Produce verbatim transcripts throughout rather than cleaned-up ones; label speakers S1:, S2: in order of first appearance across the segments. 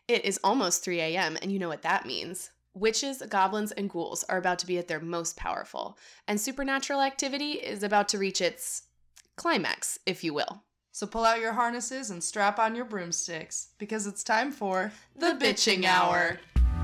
S1: It is almost three a.m., and you know what that means. Witches, goblins, and ghouls are about to be at their most powerful, and supernatural activity is about to reach its climax, if you will.
S2: So pull out your harnesses and strap on your broomsticks, because it's time for
S1: The Bitching Hour.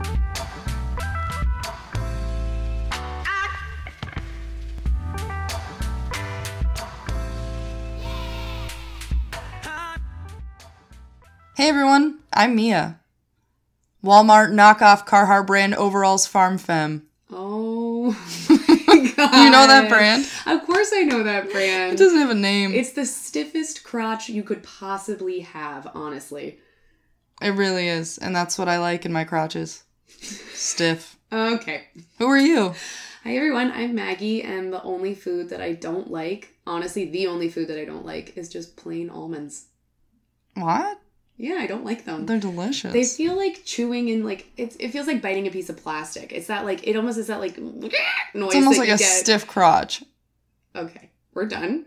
S2: Hey everyone, I'm Mia. Walmart knockoff Carhartt brand overalls farm femme.
S3: Oh my god.
S2: You know that brand?
S3: Of course I know that brand.
S2: It doesn't have a name.
S3: It's the stiffest crotch you could possibly have, honestly.
S2: It really is, and that's what I like in my crotches. Stiff.
S3: Okay.
S2: Who are you?
S3: Hi everyone, I'm Maggie, and the only food that I don't like, honestly the only food that I don't like, is just plain almonds.
S2: What?
S3: Yeah, I don't like them.
S2: They're delicious.
S3: They feel like chewing and like, it's, it feels like biting a piece of plastic. It's that like, it almost is that like noise.
S2: It's almost
S3: that
S2: like
S3: you
S2: a
S3: get.
S2: stiff crotch.
S3: Okay, we're done.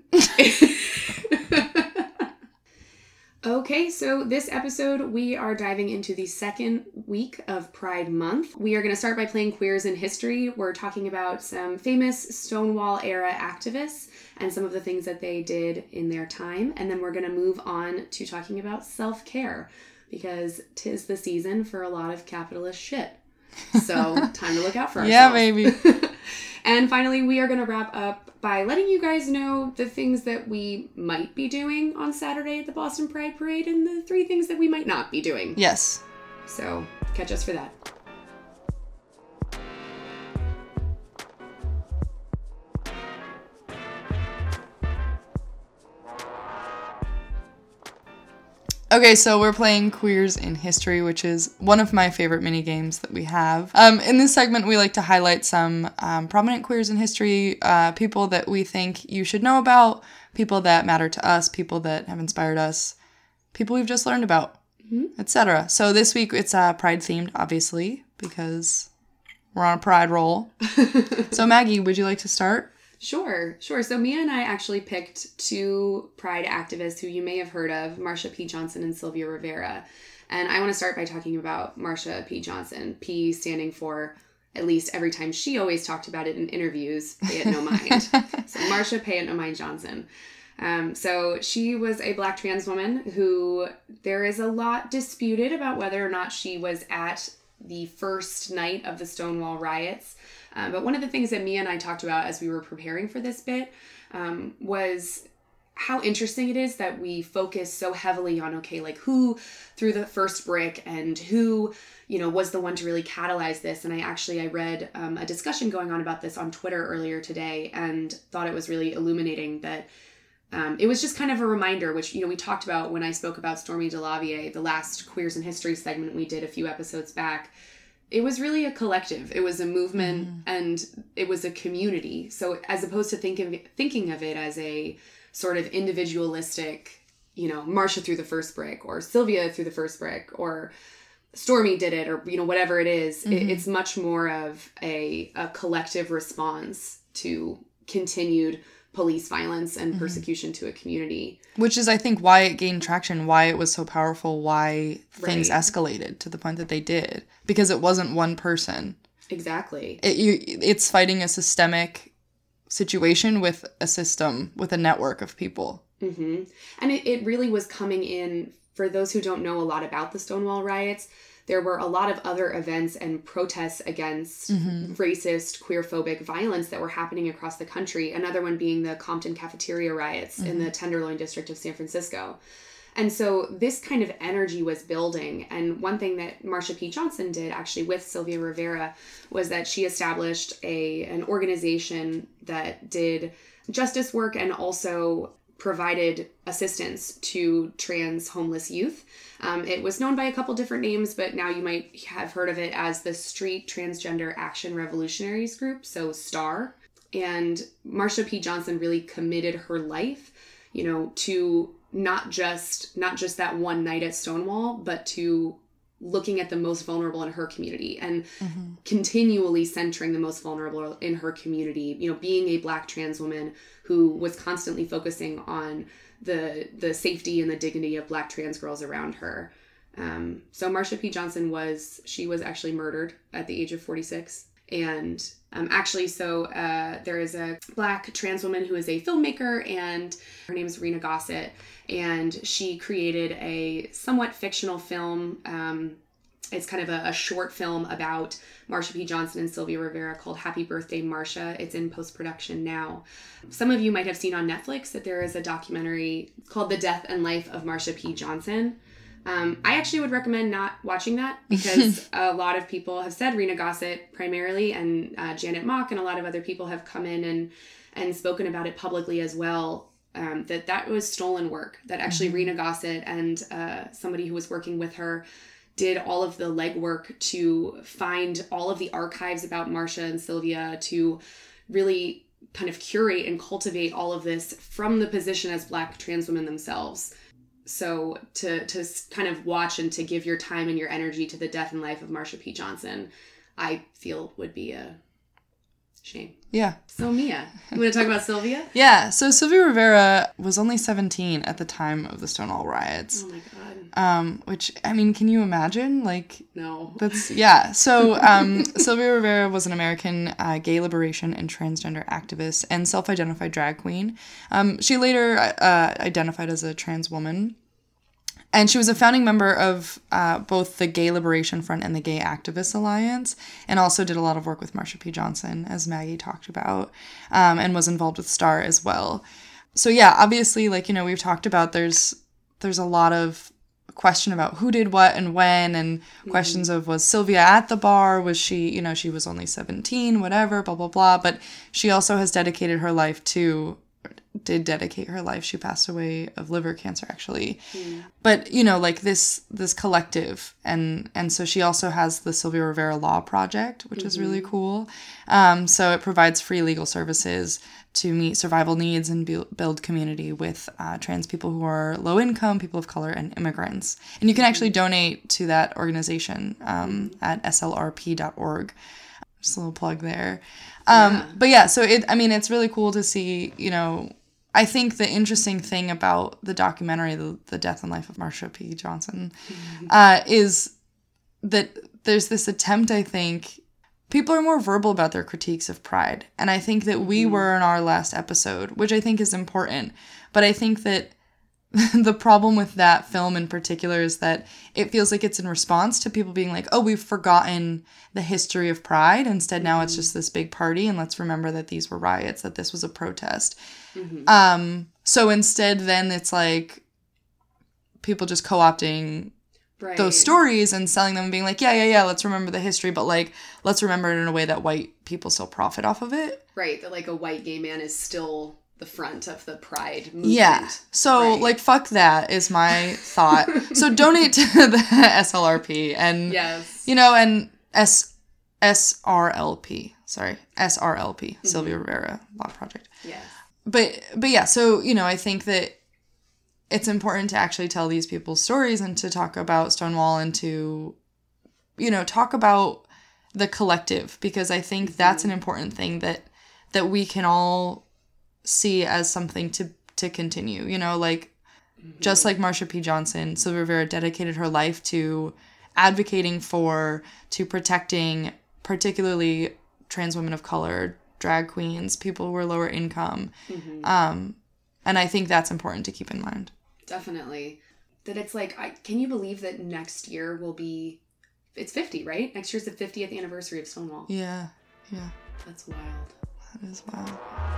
S3: Okay, so this episode, we are diving into the second week of Pride Month. We are going to start by playing Queers in History. We're talking about some famous Stonewall era activists and some of the things that they did in their time. And then we're going to move on to talking about self-care, because 'tis the season for a lot of capitalist shit. So time to look out for ourselves.
S2: Yeah, baby.
S3: And finally, we are going to wrap up by letting you guys know the things that we might be doing on Saturday at the Boston Pride Parade and the three things that we might not be doing.
S2: Yes.
S3: So catch us for that.
S2: Okay, so we're playing Queers in History, which is one of my favorite mini games that we have. Um, in this segment, we like to highlight some um, prominent queers in history, uh, people that we think you should know about, people that matter to us, people that have inspired us, people we've just learned about, mm-hmm. et cetera. So this week, it's uh, Pride-themed, obviously, because we're on a Pride roll. So Maggie, would you like to start?
S3: Sure, sure. So Mia and I actually picked two Pride activists who you may have heard of, Marsha P. Johnson and Sylvia Rivera. And I want to start by talking about Marsha P. Johnson, P standing for, at least every time she always talked about it in interviews, pay it no mind. So Marsha Pay It No Mind Johnson. Um, so she was a Black trans woman who there is a lot disputed about whether or not she was at the first night of the Stonewall riots. Um, but one of the things that Mia and I talked about as we were preparing for this bit um, was how interesting it is that we focus so heavily on, okay, like who threw the first brick and who, you know, was the one to really catalyze this. And I actually, I read um, a discussion going on about this on Twitter earlier today and thought it was really illuminating that um, it was just kind of a reminder, which, you know, we talked about when I spoke about Stormy DeLavier, the last Queers in History segment we did a few episodes back. It was really a collective. It was a movement mm. and it was a community. So as opposed to think of, thinking of it as a sort of individualistic, you know, Marsha threw the first brick or Sylvia threw the first brick or Stormy did it or, you know, whatever it is, mm-hmm. it, it's much more of a, a collective response to continued police violence and persecution mm-hmm. to a community.
S2: Which is, I think, why it gained traction, why it was so powerful, why things
S3: right.
S2: escalated to the point that they did. Because it wasn't one person.
S3: Exactly.
S2: It, you, it's fighting a systemic situation with a system, with a network of people.
S3: Mm-hmm. And it, it really was coming in, for those who don't know a lot about the Stonewall riots, there were a lot of other events and protests against mm-hmm. racist, queerphobic violence that were happening across the country. Another one being the Compton cafeteria riots mm-hmm. in the Tenderloin district of San Francisco. And so this kind of energy was building. And one thing that Marsha P. Johnson did actually with Sylvia Rivera was that she established a an organization that did justice work and also provided assistance to trans homeless youth. Um, it was known by a couple different names, but now you might have heard of it as the Street Transgender Action Revolutionaries Group, so STAR. And Marsha P. Johnson really committed her life, you know, to not just not just that one night at Stonewall, but to looking at the most vulnerable in her community and mm-hmm. continually centering the most vulnerable in her community, you know, being a Black trans woman who was constantly focusing on the the safety and the dignity of Black trans girls around her. Um, so Marsha P. Johnson was, she was actually murdered at the age of forty-six. And um, actually, so uh, there is a Black trans woman who is a filmmaker, and her name is Rena Gossett, and she created a somewhat fictional film. Um, it's kind of a, a short film about Marsha P. Johnson and Sylvia Rivera called Happy Birthday, Marsha. It's in post-production now. Some of you might have seen on Netflix that there is a documentary called The Death and Life of Marsha P. Johnson. Um, I actually would recommend not watching that because a lot of people have said, Rena Gossett primarily, and uh, Janet Mock and a lot of other people have come in and, and spoken about it publicly as well, um, that that was stolen work, that actually mm-hmm. Rena Gossett and uh, somebody who was working with her did all of the legwork to find all of the archives about Marsha and Sylvia, to really kind of curate and cultivate all of this from the position as Black trans women themselves. So to to kind of watch and to give your time and your energy to the death and life of Marsha P. Johnson, I feel would be a shame.
S2: Yeah.
S3: So Mia, you want to talk about Sylvia?
S2: Yeah. So Sylvia Rivera was only seventeen at the time of the Stonewall riots.
S3: Oh my God.
S2: Um, which, I mean, can you imagine? Like,
S3: no.
S2: That's, yeah. So um, Sylvia Rivera was an American uh, gay liberation and transgender activist and self-identified drag queen. Um, she later uh, identified as a trans woman. And she was a founding member of uh, both the Gay Liberation Front and the Gay Activists Alliance, and also did a lot of work with Marsha P. Johnson, as Maggie talked about, um, and was involved with STAR as well. So yeah, obviously, like, you know, we've talked about there's there's a lot of question about who did what and when, and mm-hmm. questions of, was Sylvia at the bar? Was she, you know, she was only seventeen, whatever, blah, blah, blah. But she also has dedicated her life to, did dedicate her life. She passed away of liver cancer, actually. Mm. But, you know, like this, this collective. And, and so she also has the Sylvia Rivera Law Project, which mm-hmm. is really cool. Um, so it provides free legal services to meet survival needs and build community with uh, trans people who are low income, people of color, and immigrants. And you can actually donate to that organization um, at S L R P dot org. Just a little plug there. Um, yeah. But yeah, so it, I mean, it's really cool to see, you know, I think the interesting thing about the documentary, The, the Death and Life of Marsha P. Johnson, uh, is that there's this attempt, I think, people are more verbal about their critiques of Pride. And I think that we were in our last episode, which I think is important. But I think that the problem with that film in particular is that it feels like it's in response to people being like, oh, we've forgotten the history of Pride. Instead, now it's just this big party. And let's remember that these were riots, that this was a protest. Mm-hmm. Um, so instead, then it's like people just co-opting Right. those stories and selling them and being like, yeah, yeah, yeah, let's remember the history, but like, let's remember it in a way that white people still profit off of it.
S3: Right. That like a white gay man is still the front of the Pride movement.
S2: Yeah. So right. like, fuck that is my thought. So donate to the S L R P and, yes. you know, and S S R L P, sorry, S R L P, mm-hmm. Sylvia Rivera Law Project.
S3: Yes.
S2: But, but yeah, so, you know, I think that it's important to actually tell these people's stories and to talk about Stonewall and to, you know, talk about the collective, because I think mm-hmm. that's an important thing that that we can all see as something to, to continue. You know, like, mm-hmm. just like Marsha P. Johnson, Sylvia Rivera dedicated her life to advocating for, to protecting, particularly trans women of color, drag queens, people who are lower income. Mm-hmm. Um, and I think that's important to keep in mind.
S3: Definitely. That it's like, I, can you believe that next year will be, it's fifty, right? Next year's the fiftieth anniversary of Stonewall.
S2: Yeah, yeah.
S3: That's wild.
S2: That is wild.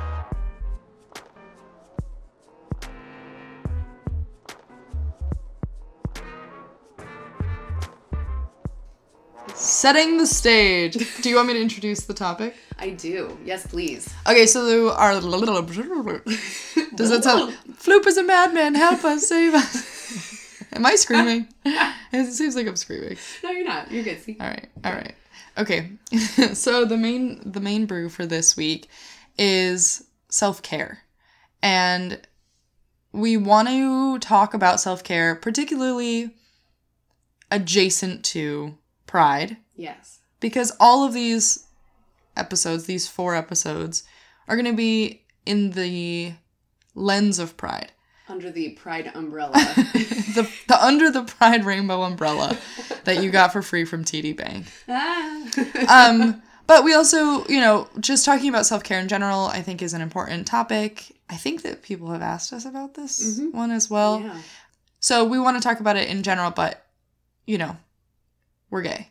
S2: Setting the stage. Do you want me to introduce the topic?
S3: I do. Yes, please.
S2: Okay, so our little... Does that sound... Floop is a madman. Help us. Save us. Am I screaming? It seems like I'm screaming.
S3: No, you're not. You're good. See?
S2: All right. All right. Okay. So the main the main brew for this week is self-care. And we want to talk about self-care, particularly adjacent to Pride.
S3: Yes.
S2: Because all of these episodes, these four episodes, are going to be in the lens of Pride.
S3: Under the Pride umbrella.
S2: the, the under the Pride rainbow umbrella that you got for free from T D Bank.
S3: Ah.
S2: um, but we also, you know, just talking about self-care in general, I think is an important topic. I think that people have asked us about this mm-hmm. one as well.
S3: Yeah.
S2: So we want to talk about it in general, but, you know, we're gay.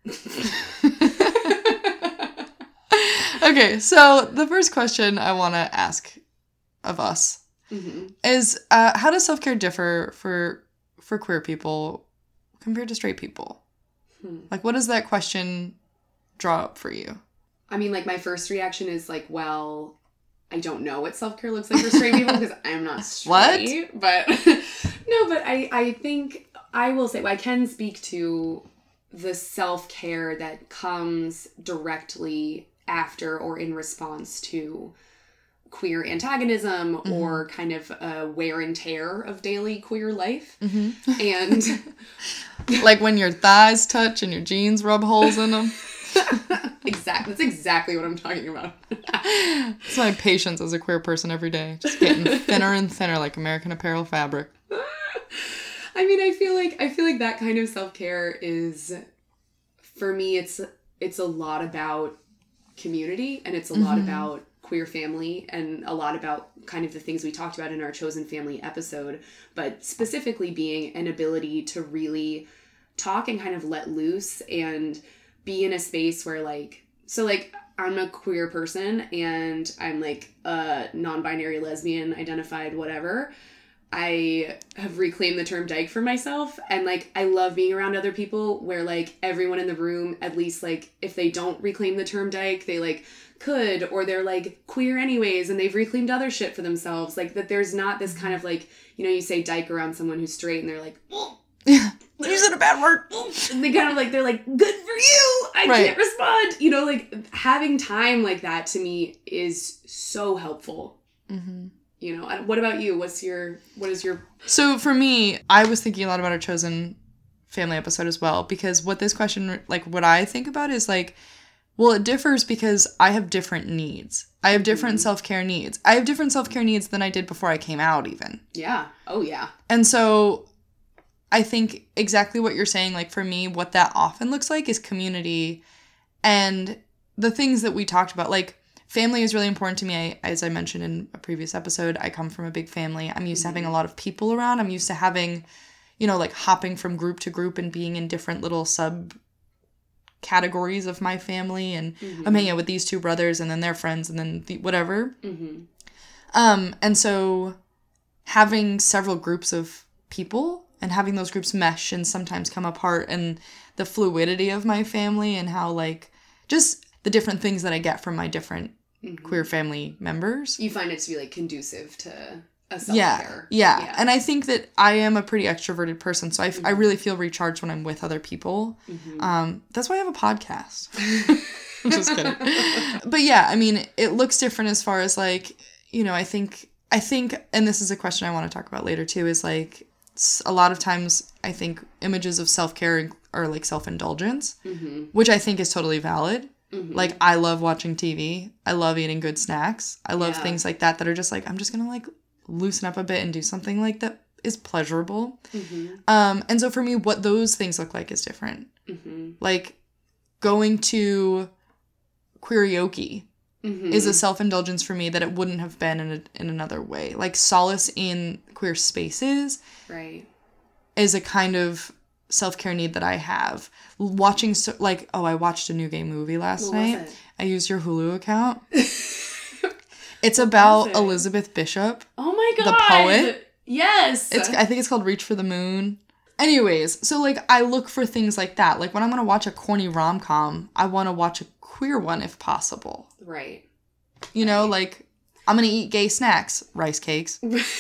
S2: Okay, so the first question I want to ask of us mm-hmm. is uh, how does self-care differ for for queer people compared to straight people? Hmm. Like, what does that question draw up for you?
S3: I mean, like, my first reaction is like, well, I don't know what self-care looks like for straight people because I'm not straight. What? But no, but I, I think I will say, well, I can speak to the self-care that comes directly after or in response to queer antagonism mm-hmm. or kind of a wear and tear of daily queer life. Mm-hmm. And
S2: like when your thighs touch and your jeans rub holes in them.
S3: Exactly. That's exactly what I'm talking about.
S2: It's my patience as a queer person every day. Just getting thinner and thinner like American Apparel fabric.
S3: I mean, I feel like I feel like that kind of self-care is, for me, it's it's a lot about community, and it's a mm-hmm. lot about queer family, and a lot about kind of the things we talked about in our Chosen Family episode, but specifically being an ability to really talk and kind of let loose and be in a space where, like, so like I'm a queer person and I'm like a non-binary lesbian identified whatever. I have reclaimed the term dyke for myself, and like I love being around other people where like everyone in the room, at least like if they don't reclaim the term dyke, they like could, or they're like queer anyways and they've reclaimed other shit for themselves. Like that there's not this kind of like, you know, you say dyke around someone who's straight and they're like, oh,
S2: yeah, you said a bad word.
S3: And they kind of like, they're like, good for you. I right. can't respond. You know, like having time like that to me is so helpful. Mm-hmm. You know, what about you? What's your, what is your...
S2: So for me, I was thinking a lot about our Chosen Family episode as well, because what this question, like what I think about is like, well, it differs because I have different needs. I have different mm-hmm. self-care needs. I have different self-care needs than I did before I came out even.
S3: Yeah. Oh, yeah.
S2: And so I think exactly what you're saying, like for me, what that often looks like is community and the things that we talked about, like, family is really important to me. I, as I mentioned in a previous episode, I come from a big family. I'm used mm-hmm. to having a lot of people around. I'm used to having, you know, like hopping from group to group and being in different little sub categories of my family. And mm-hmm. I'm hanging out with these two brothers and then their friends and then the, whatever. Mm-hmm. Um, and so having several groups of people and having those groups mesh and sometimes come apart, and the fluidity of my family and how like just the different things that I get from my different mm-hmm. queer family members.
S3: You find it to be like conducive to a
S2: Yeah,
S3: self-care.
S2: yeah, yeah. And I think that I am a pretty extroverted person, so I, mm-hmm. I really feel recharged when I'm with other people. Mm-hmm. Um, that's why I have a podcast. I'm just kidding. But yeah, I mean, it looks different as far as like, you know, I think, I think, and this is a question I want to talk about later too, is like, a lot of times I think images of self-care are like self-indulgence, mm-hmm. which I think is totally valid. Mm-hmm. Like, I love watching T V. I love eating good snacks. I love yeah. things like that that are just like, I'm just gonna like loosen up a bit and do something like that is pleasurable. Mm-hmm. Um, and so for me, what those things look like is different. Mm-hmm. Like, going to karaoke mm-hmm. is a self-indulgence for me that it wouldn't have been in a, in another way. Like, solace in queer spaces
S3: right.
S2: is a kind of self-care need that I have. Watching, so, like, oh, I watched a new gay movie last
S3: what
S2: night.
S3: Was it?
S2: I used your Hulu account. It's about it? Elizabeth Bishop.
S3: Oh my god.
S2: The poet.
S3: Yes.
S2: It's, I think it's called Reach for the Moon. Anyways, so, like, I look for things like that. Like, when I'm going to watch a corny rom-com, I want to watch a queer one if possible.
S3: Right.
S2: You know, right. like, I'm going to eat gay snacks. Rice cakes.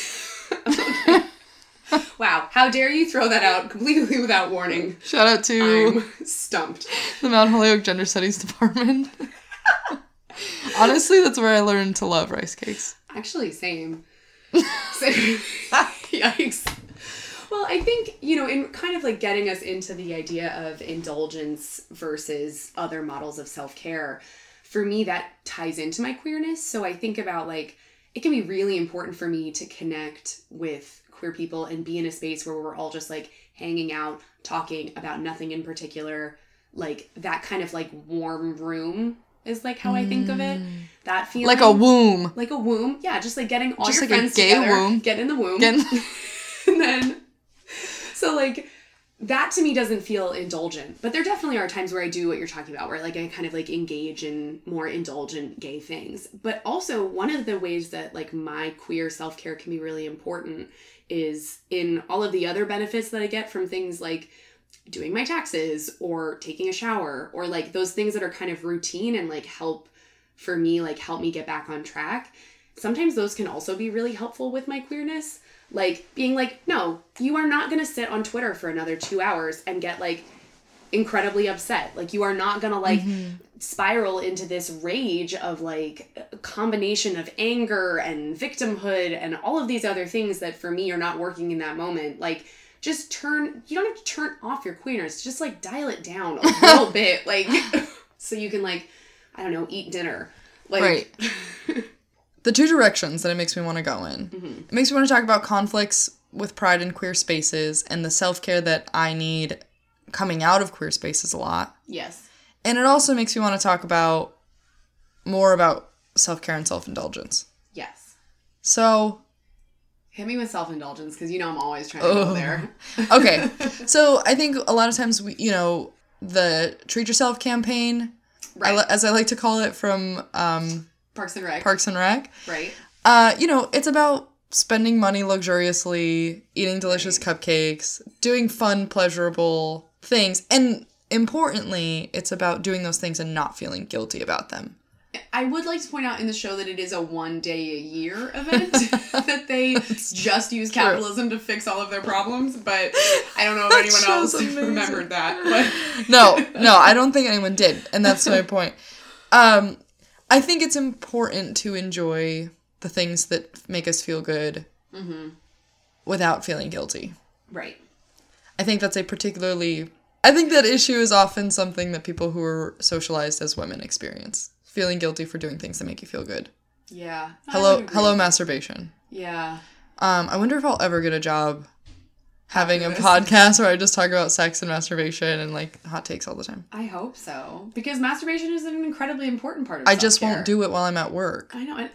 S3: Wow, how dare you throw that out completely without warning.
S2: Shout out to...
S3: I'm stumped.
S2: The Mount Holyoke Gender Studies Department. Honestly, that's where I learned to love rice cakes.
S3: Actually, same. Same. Yikes. Well, I think, you know, in kind of like getting us into the idea of indulgence versus other models of self-care, for me, that ties into my queerness. So I think about like, it can be really important for me to connect with queer people and be in a space where we're all just like hanging out, talking about nothing in particular. Like that kind of like warm room is like how I think of it. That feeling.
S2: Like a womb.
S3: Like a womb. Yeah, just like getting all
S2: just
S3: your
S2: like
S3: friends
S2: a gay
S3: together.
S2: Womb.
S3: Get in the womb.
S2: Get in-
S3: And then, so like, that to me doesn't feel indulgent. But there definitely are times where I do what you're talking about, where like I kind of like engage in more indulgent gay things. But also one of the ways that like my queer self-care can be really important is in all of the other benefits that I get from things like doing my taxes or taking a shower or like those things that are kind of routine and like help for me, like help me get back on track. Sometimes those can also be really helpful with my queerness. Like being like, no, you are not going to sit on Twitter for another two hours and get like incredibly upset. Like you are not going to like mm-hmm. spiral into this rage of like a combination of anger and victimhood and all of these other things that for me are not working in that moment. Like just turn, you don't have to turn off your queerness. Just like dial it down a little bit. Like so you can like, I don't know, eat dinner. Like,
S2: right. The two directions that it makes me want to go in. Mm-hmm. It makes me want to talk about conflicts with pride in queer spaces and the self-care that I need coming out of queer spaces a lot.
S3: Yes.
S2: And it also makes me want to talk about more about self-care and self-indulgence.
S3: Yes.
S2: So...
S3: hit me with self-indulgence because you know I'm always trying to oh. go there.
S2: Okay. So I think a lot of times, we, you know, the Treat Yourself campaign, right. I, as I like to call it from... Um,
S3: Parks and Rec.
S2: Parks and Rec.
S3: Right.
S2: Uh, you know, it's about spending money luxuriously, eating delicious right. cupcakes, doing fun, pleasurable things. And importantly, it's about doing those things and not feeling guilty about them.
S3: I would like to point out in the show that it is a one day a year event, that they just use capitalism to fix all of their problems, but I don't know if anyone else amazing. remembered that. But.
S2: No, no, I don't think anyone did. And that's my point. Um, I think it's important to enjoy the things that make us feel good mm-hmm. without feeling guilty.
S3: Right.
S2: I think that's a particularly... I think that issue is often something that people who are socialized as women experience. Feeling guilty for doing things that make you feel good.
S3: Yeah.
S2: Hello, hello, masturbation.
S3: Yeah.
S2: Um, I wonder if I'll ever get a job having a podcast where I just talk about sex and masturbation and like hot takes all the time.
S3: I hope so, because masturbation is an incredibly important part of
S2: I
S3: self-care.
S2: just won't do it while I'm at work.
S3: I know. I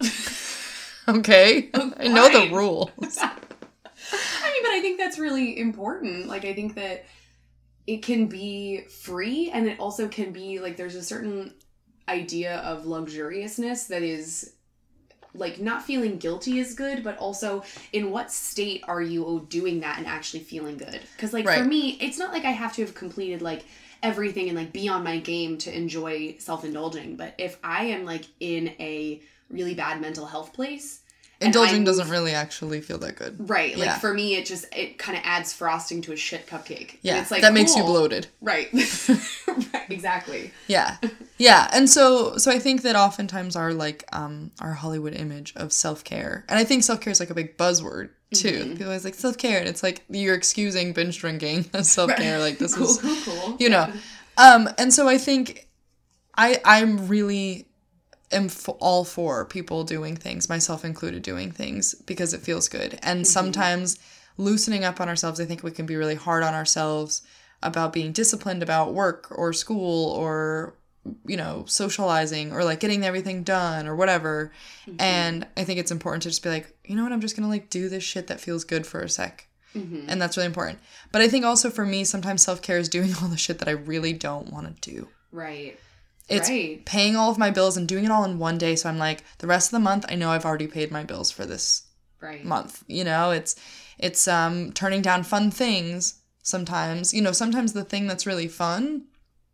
S2: okay.
S3: Oh,
S2: I know the rules.
S3: I mean, but I think that's really important. Like, I think that it can be free, and it also can be like there's a certain idea of luxuriousness that is like not feeling guilty is good, but also in what state are you doing that and actually feeling good? Because like right. for me, it's not like I have to have completed like everything and like be on my game to enjoy self-indulging. But if I am like in a really bad mental health place,
S2: indulging move, doesn't really actually feel that good.
S3: Right. Like
S2: yeah.
S3: for me, it just, it kind of adds frosting to a shit cupcake.
S2: Yeah.
S3: And it's like,
S2: that
S3: cool.
S2: makes you bloated.
S3: Right. Right. Exactly.
S2: Yeah. Yeah. And so, so I think that oftentimes our like, um, our Hollywood image of self-care, and I think self-care is like a big buzzword too. Mm-hmm. People always like self-care, and it's like you're excusing binge drinking as self-care. Right. Like this
S3: cool,
S2: is,
S3: cool, cool.
S2: you know, um, and so I think I, I'm really am f- all for people doing things, myself included, doing things because it feels good. And mm-hmm. sometimes loosening up on ourselves, I think we can be really hard on ourselves about being disciplined about work or school or, you know, socializing or like getting everything done or whatever. Mm-hmm. And I think it's important to just be like, you know what, I'm just going to like do this shit that feels good for a sec. Mm-hmm. And that's really important. But I think also for me, sometimes self-care is doing all the shit that I really don't want to do.
S3: Right.
S2: It's
S3: right.
S2: paying all of my bills and doing it all in one day. So I'm like, the rest of the month, I know I've already paid my bills for this
S3: right.
S2: month. You know, it's it's um turning down fun things sometimes. You know, sometimes the thing that's really fun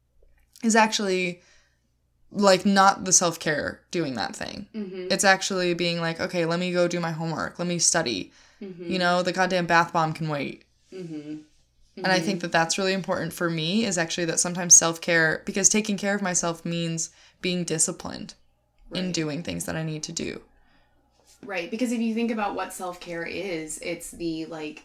S2: is actually like not the self-care doing that thing. Mm-hmm. It's actually being like, okay, let me go do my homework. Let me study. Mm-hmm. You know, the goddamn bath bomb can wait. Mm-hmm. Mm-hmm. And I think that that's really important for me is actually that sometimes self-care, because taking care of myself means being disciplined right. in doing things that I need to do.
S3: Right. Because if you think about what self-care is, it's the like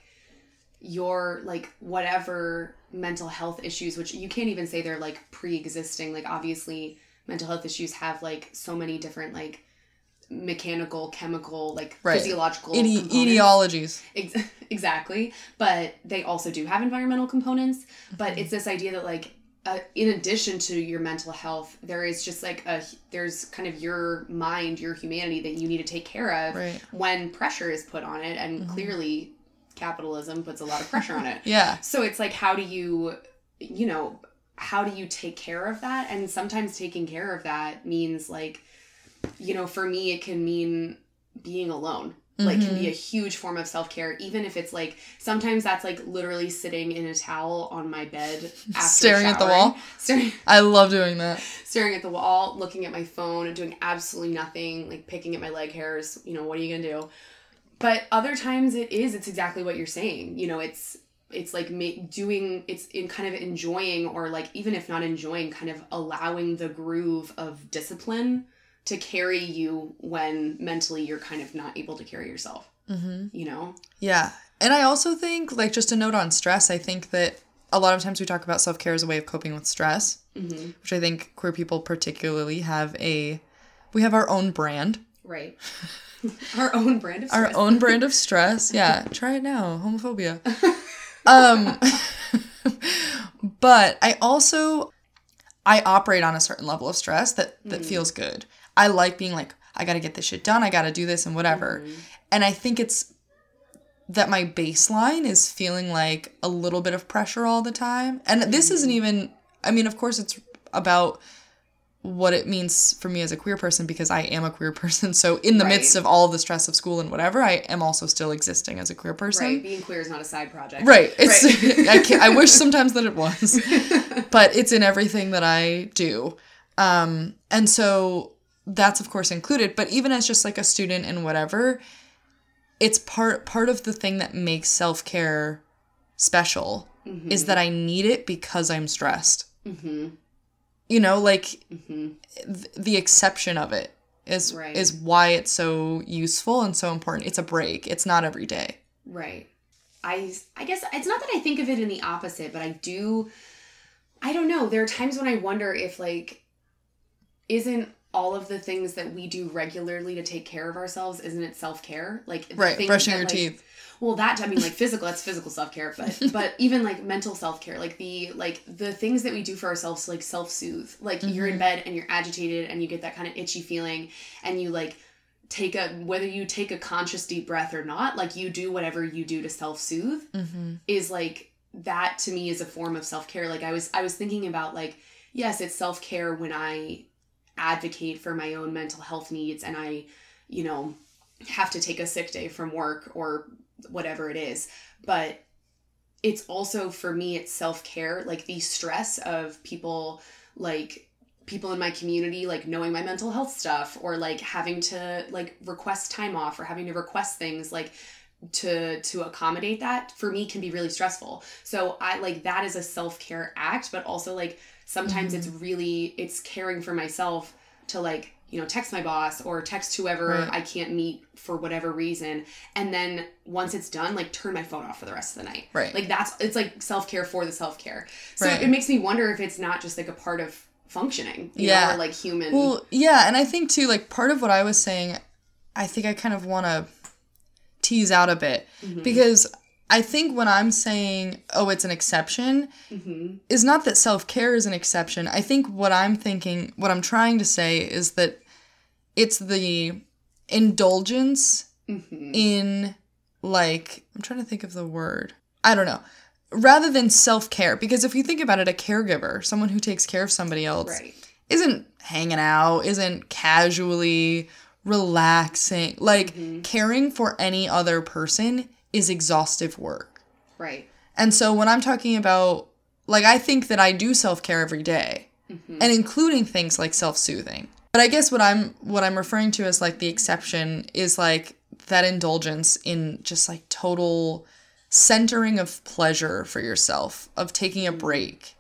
S3: your like whatever mental health issues, which you can't even say they're like pre-existing. Like obviously mental health issues have like so many different like mechanical, chemical, like
S2: right.
S3: physiological
S2: Ide- etiologies.
S3: Ex- exactly. But they also do have environmental components. But it's this idea that like, uh, in addition to your mental health, there is just like a, there's kind of your mind, your humanity that you need to take care of
S2: right.
S3: when pressure is put on it. And mm-hmm. clearly capitalism puts a lot of pressure on it.
S2: Yeah.
S3: So it's like, how do you, you know, how do you take care of that? And sometimes taking care of that means like, you know, for me, it can mean being alone. Mm-hmm. Like, can be a huge form of self-care, even if it's like, sometimes that's like literally sitting in a towel on my bed after
S2: staring
S3: showering,
S2: at the wall.
S3: Staring,
S2: I love doing that.
S3: Staring at the wall, looking at my phone and doing absolutely nothing, like picking at my leg hairs. You know, what are you gonna do? But other times it is, it's exactly what you're saying. You know, it's, it's like ma- doing, it's in kind of enjoying, or like, even if not enjoying, kind of allowing the groove of discipline to carry you when mentally you're kind of not able to carry yourself, mm-hmm. you know?
S2: Yeah. And I also think, like, just a note on stress, I think that a lot of times we talk about self-care as a way of coping with stress, mm-hmm. which I think queer people particularly have a, we have our own brand.
S3: Right. Our own brand of stress.
S2: Our own brand of stress. Yeah. Try it now. Homophobia. um, but I also, I operate on a certain level of stress that, that mm. feels good. I like being like, I got to get this shit done. I got to do this and whatever. Mm-hmm. And I think it's that my baseline is feeling like a little bit of pressure all the time. And mm-hmm. this isn't even, I mean, of course it's about what it means for me as a queer person, because I am a queer person. So in the right. midst of all of the stress of school and whatever, I am also still existing as a queer person.
S3: Right. Being queer is not a side project.
S2: Right. It's, right. I, can't, I wish sometimes that it was, but it's in everything that I do. Um, and so that's of course included, but even as just like a student and whatever, it's part part of the thing that makes self-care special mm-hmm. is that I need it because I'm stressed. Mm-hmm. You know, like mm-hmm. th- the exception of it is right. is why it's so useful and so important. It's a break. It's not every day.
S3: Right. I I guess it's not that I think of it in the opposite, but I do, I don't know. There are times when I wonder if like, isn't all of the things that we do regularly to take care of ourselves, isn't it self-care? Like
S2: right, brushing
S3: that,
S2: your
S3: like,
S2: teeth.
S3: Well, that, I mean, like physical, that's physical self-care, but but even like mental self-care, like the like the things that we do for ourselves to like self-soothe. Like mm-hmm. you're in bed and you're agitated and you get that kind of itchy feeling and you like take a, whether you take a conscious deep breath or not, like you do whatever you do to self-soothe mm-hmm. is like, that to me is a form of self-care. Like I was, I was thinking about like, yes, it's self-care when I advocate for my own mental health needs and I, you know, have to take a sick day from work or whatever it is. But it's also, for me, it's self-care, like the stress of people, like people in my community, like knowing my mental health stuff or like having to like request time off or having to request things like to to accommodate that, for me, can be really stressful. So I like that is a self-care act, but also like sometimes mm-hmm. it's really, it's caring for myself to like, you know, text my boss or text whoever right. I can't meet for whatever reason. And then once it's done, like turn my phone off for the rest of the night.
S2: Right.
S3: Like that's, it's like self-care for the self-care. So
S2: right.
S3: it makes me wonder if it's not just like a part of functioning, you
S2: yeah.
S3: know, or like human.
S2: Well, yeah. And I think too, like part of what I was saying, I think I kind of want to tease out a bit mm-hmm. because I think when I'm saying, oh, it's an exception, mm-hmm. is not that self-care is an exception. I think what I'm thinking, what I'm trying to say is that it's the indulgence mm-hmm. in, like, I'm trying to think of the word. I don't know. Rather than self-care. Because if you think about it, a caregiver, someone who takes care of somebody else,
S3: right.
S2: isn't hanging out, isn't casually relaxing. Like, mm-hmm. caring for any other person is exhaustive work.
S3: Right.
S2: And so when I'm talking about, like, I think that I do self-care every day, mm-hmm. and including things like self-soothing. But I guess what I'm what I'm referring to as, like, the exception is, like, that indulgence in just, like, total centering of pleasure for yourself, of taking a break.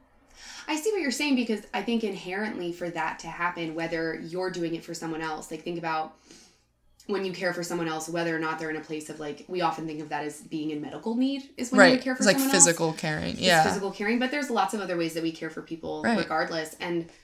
S3: I see what you're saying, because I think inherently for that to happen, whether you're doing it for someone else, like, think about when you care for someone else, whether or not they're in a place of, like, we often think of that as being in medical need is when
S2: right.
S3: you care for
S2: it's
S3: someone
S2: like physical
S3: else.
S2: caring. Yeah.
S3: It's physical caring, but there's lots of other ways that we care for people
S2: right.
S3: regardless. And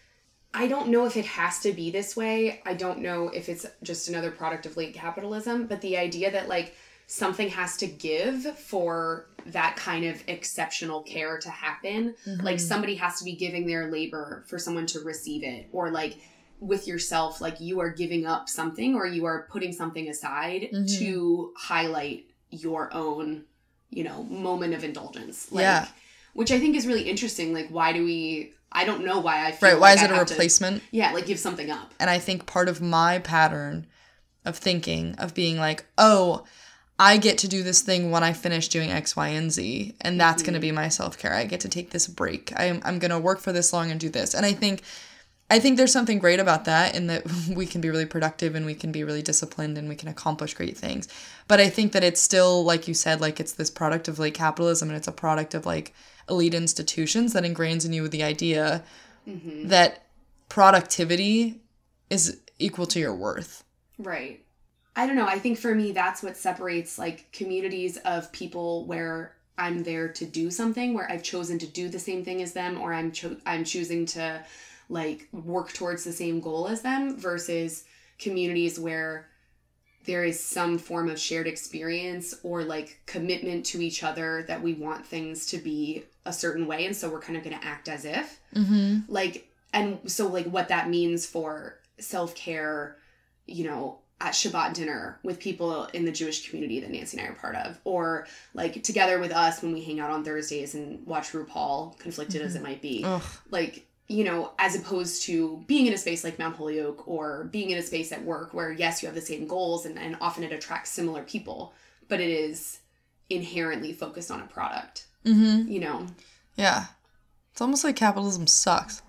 S3: I don't know if it has to be this way. I don't know if it's just another product of late capitalism, but the idea that like something has to give for that kind of exceptional care to happen. Mm-hmm. Like somebody has to be giving their labor for someone to receive it, or like with yourself, like you are giving up something or you are putting something aside mm-hmm. to highlight your own, you know, moment of indulgence. Like, yeah. Which I think is really interesting. Like, why do we, I don't know why I feel
S2: Right, why
S3: like
S2: is it
S3: I
S2: a
S3: have
S2: replacement?
S3: To, yeah, like give something up.
S2: And I think part of my pattern of thinking, of being like, oh, I get to do this thing when I finish doing X, Y, and Z, and that's mm-hmm. going to be my self-care. I get to take this break. I'm I'm going to work for this long and do this. And I think I think there's something great about that in that we can be really productive and we can be really disciplined and we can accomplish great things. But I think that it's still, like you said, like it's this product of like capitalism, and it's a product of like elite institutions that ingrains in you the idea mm-hmm. that productivity is equal to your worth.
S3: Right. I don't know. I think for me, that's what separates like communities of people where I'm there to do something, where I've chosen to do the same thing as them, or I'm cho- I'm choosing to like work towards the same goal as them, versus communities where there is some form of shared experience or like commitment to each other that we want things to be a certain way. And so we're kind of going to act as if mm-hmm. like, and so like what that means for self-care, you know, at Shabbat dinner with people in the Jewish community that Nancy and I are part of, or like together with us when we hang out on Thursdays and watch RuPaul, conflicted mm-hmm. as it might be. Ugh. Like, you know, as opposed to being in a space like Mount Holyoke or being in a space at work where, yes, you have the same goals and, and often it attracts similar people, but it is inherently focused on a product, mm-hmm. you know?
S2: Yeah. It's almost like capitalism sucks.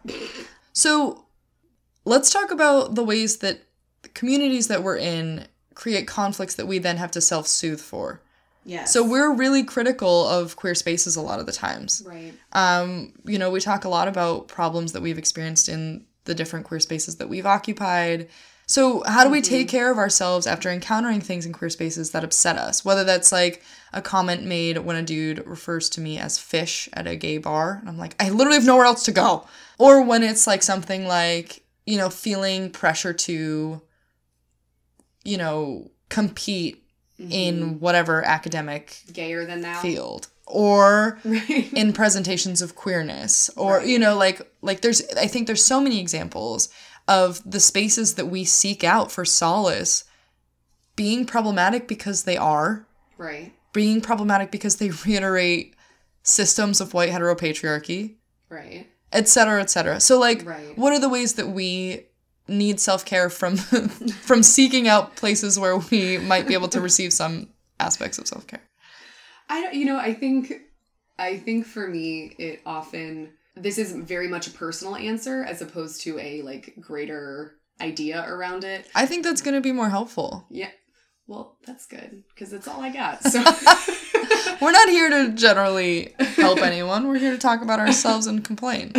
S2: So let's talk about the ways that the communities that we're in create conflicts that we then have to self-soothe for.
S3: Yes.
S2: So we're really critical of queer spaces a lot of the times.
S3: Right.
S2: Um, you know, we talk a lot about problems that we've experienced in the different queer spaces that we've occupied. So how do we mm-hmm. take care of ourselves after encountering things in queer spaces that upset us? Whether that's like a comment made when a dude refers to me as fish at a gay bar, and I'm like, I literally have nowhere else to go. Or when it's like something like, you know, feeling pressure to, you know, compete mm-hmm. in whatever academic
S3: gayer than thou
S2: field, or
S3: right.
S2: in presentations of queerness, or right. you know, like like there's I think there's so many examples of the spaces that we seek out for solace being problematic because they are
S3: right
S2: being problematic because they reiterate systems of white heteropatriarchy,
S3: right,
S2: et cetera, et cetera. So like
S3: right.
S2: what are the ways that we need self-care from from seeking out places where we might be able to receive some aspects of self-care?
S3: I don't, you know, I think, I think for me, it often, this is very much a personal answer as opposed to a like greater idea around it.
S2: I think that's going to be more helpful.
S3: Yeah. Well, that's good because that's all I got. So
S2: we're not here to generally help anyone. We're here to talk about ourselves and complain.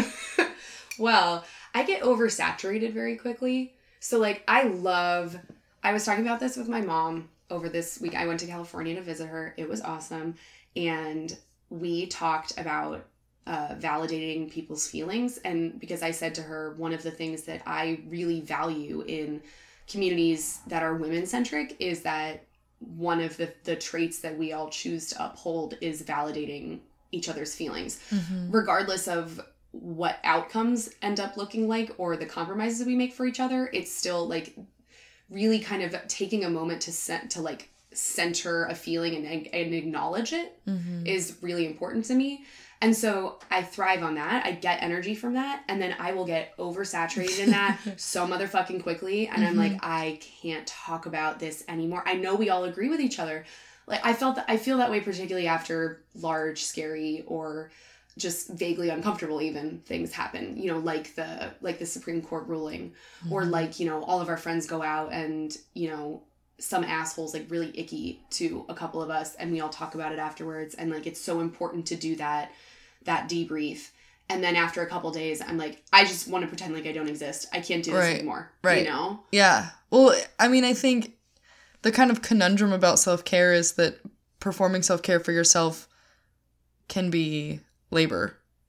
S3: Well, I get oversaturated very quickly. So, like, I love... I was talking about this with my mom over this week. I went to California to visit her. It was awesome. And we talked about uh, validating people's feelings. And because I said to her, one of the things that I really value in communities that are women-centric is that one of the, the traits that we all choose to uphold is validating each other's feelings. Mm-hmm. Regardless of what outcomes end up looking like or the compromises we make for each other, it's still like really kind of taking a moment to set, to like center a feeling and, and acknowledge it mm-hmm. is really important to me. And so I thrive on that. I get energy from that. And then I will get oversaturated in that so motherfucking quickly. And mm-hmm. I'm like, I can't talk about this anymore. I know we all agree with each other. Like I felt that I feel that way particularly after large, scary, or just vaguely uncomfortable even things happen, you know, like the like the Supreme Court ruling mm-hmm. or like, you know, all of our friends go out and, you know, some asshole's like really icky to a couple of us and we all talk about it afterwards. And like, it's so important to do that, that debrief. And then after a couple days, I'm like, I just want to pretend like I don't exist. I can't do this
S2: right.
S3: anymore.
S2: Right.
S3: You know?
S2: Yeah. Well, I mean, I think the kind of conundrum about self-care is that performing self-care for yourself can be labor.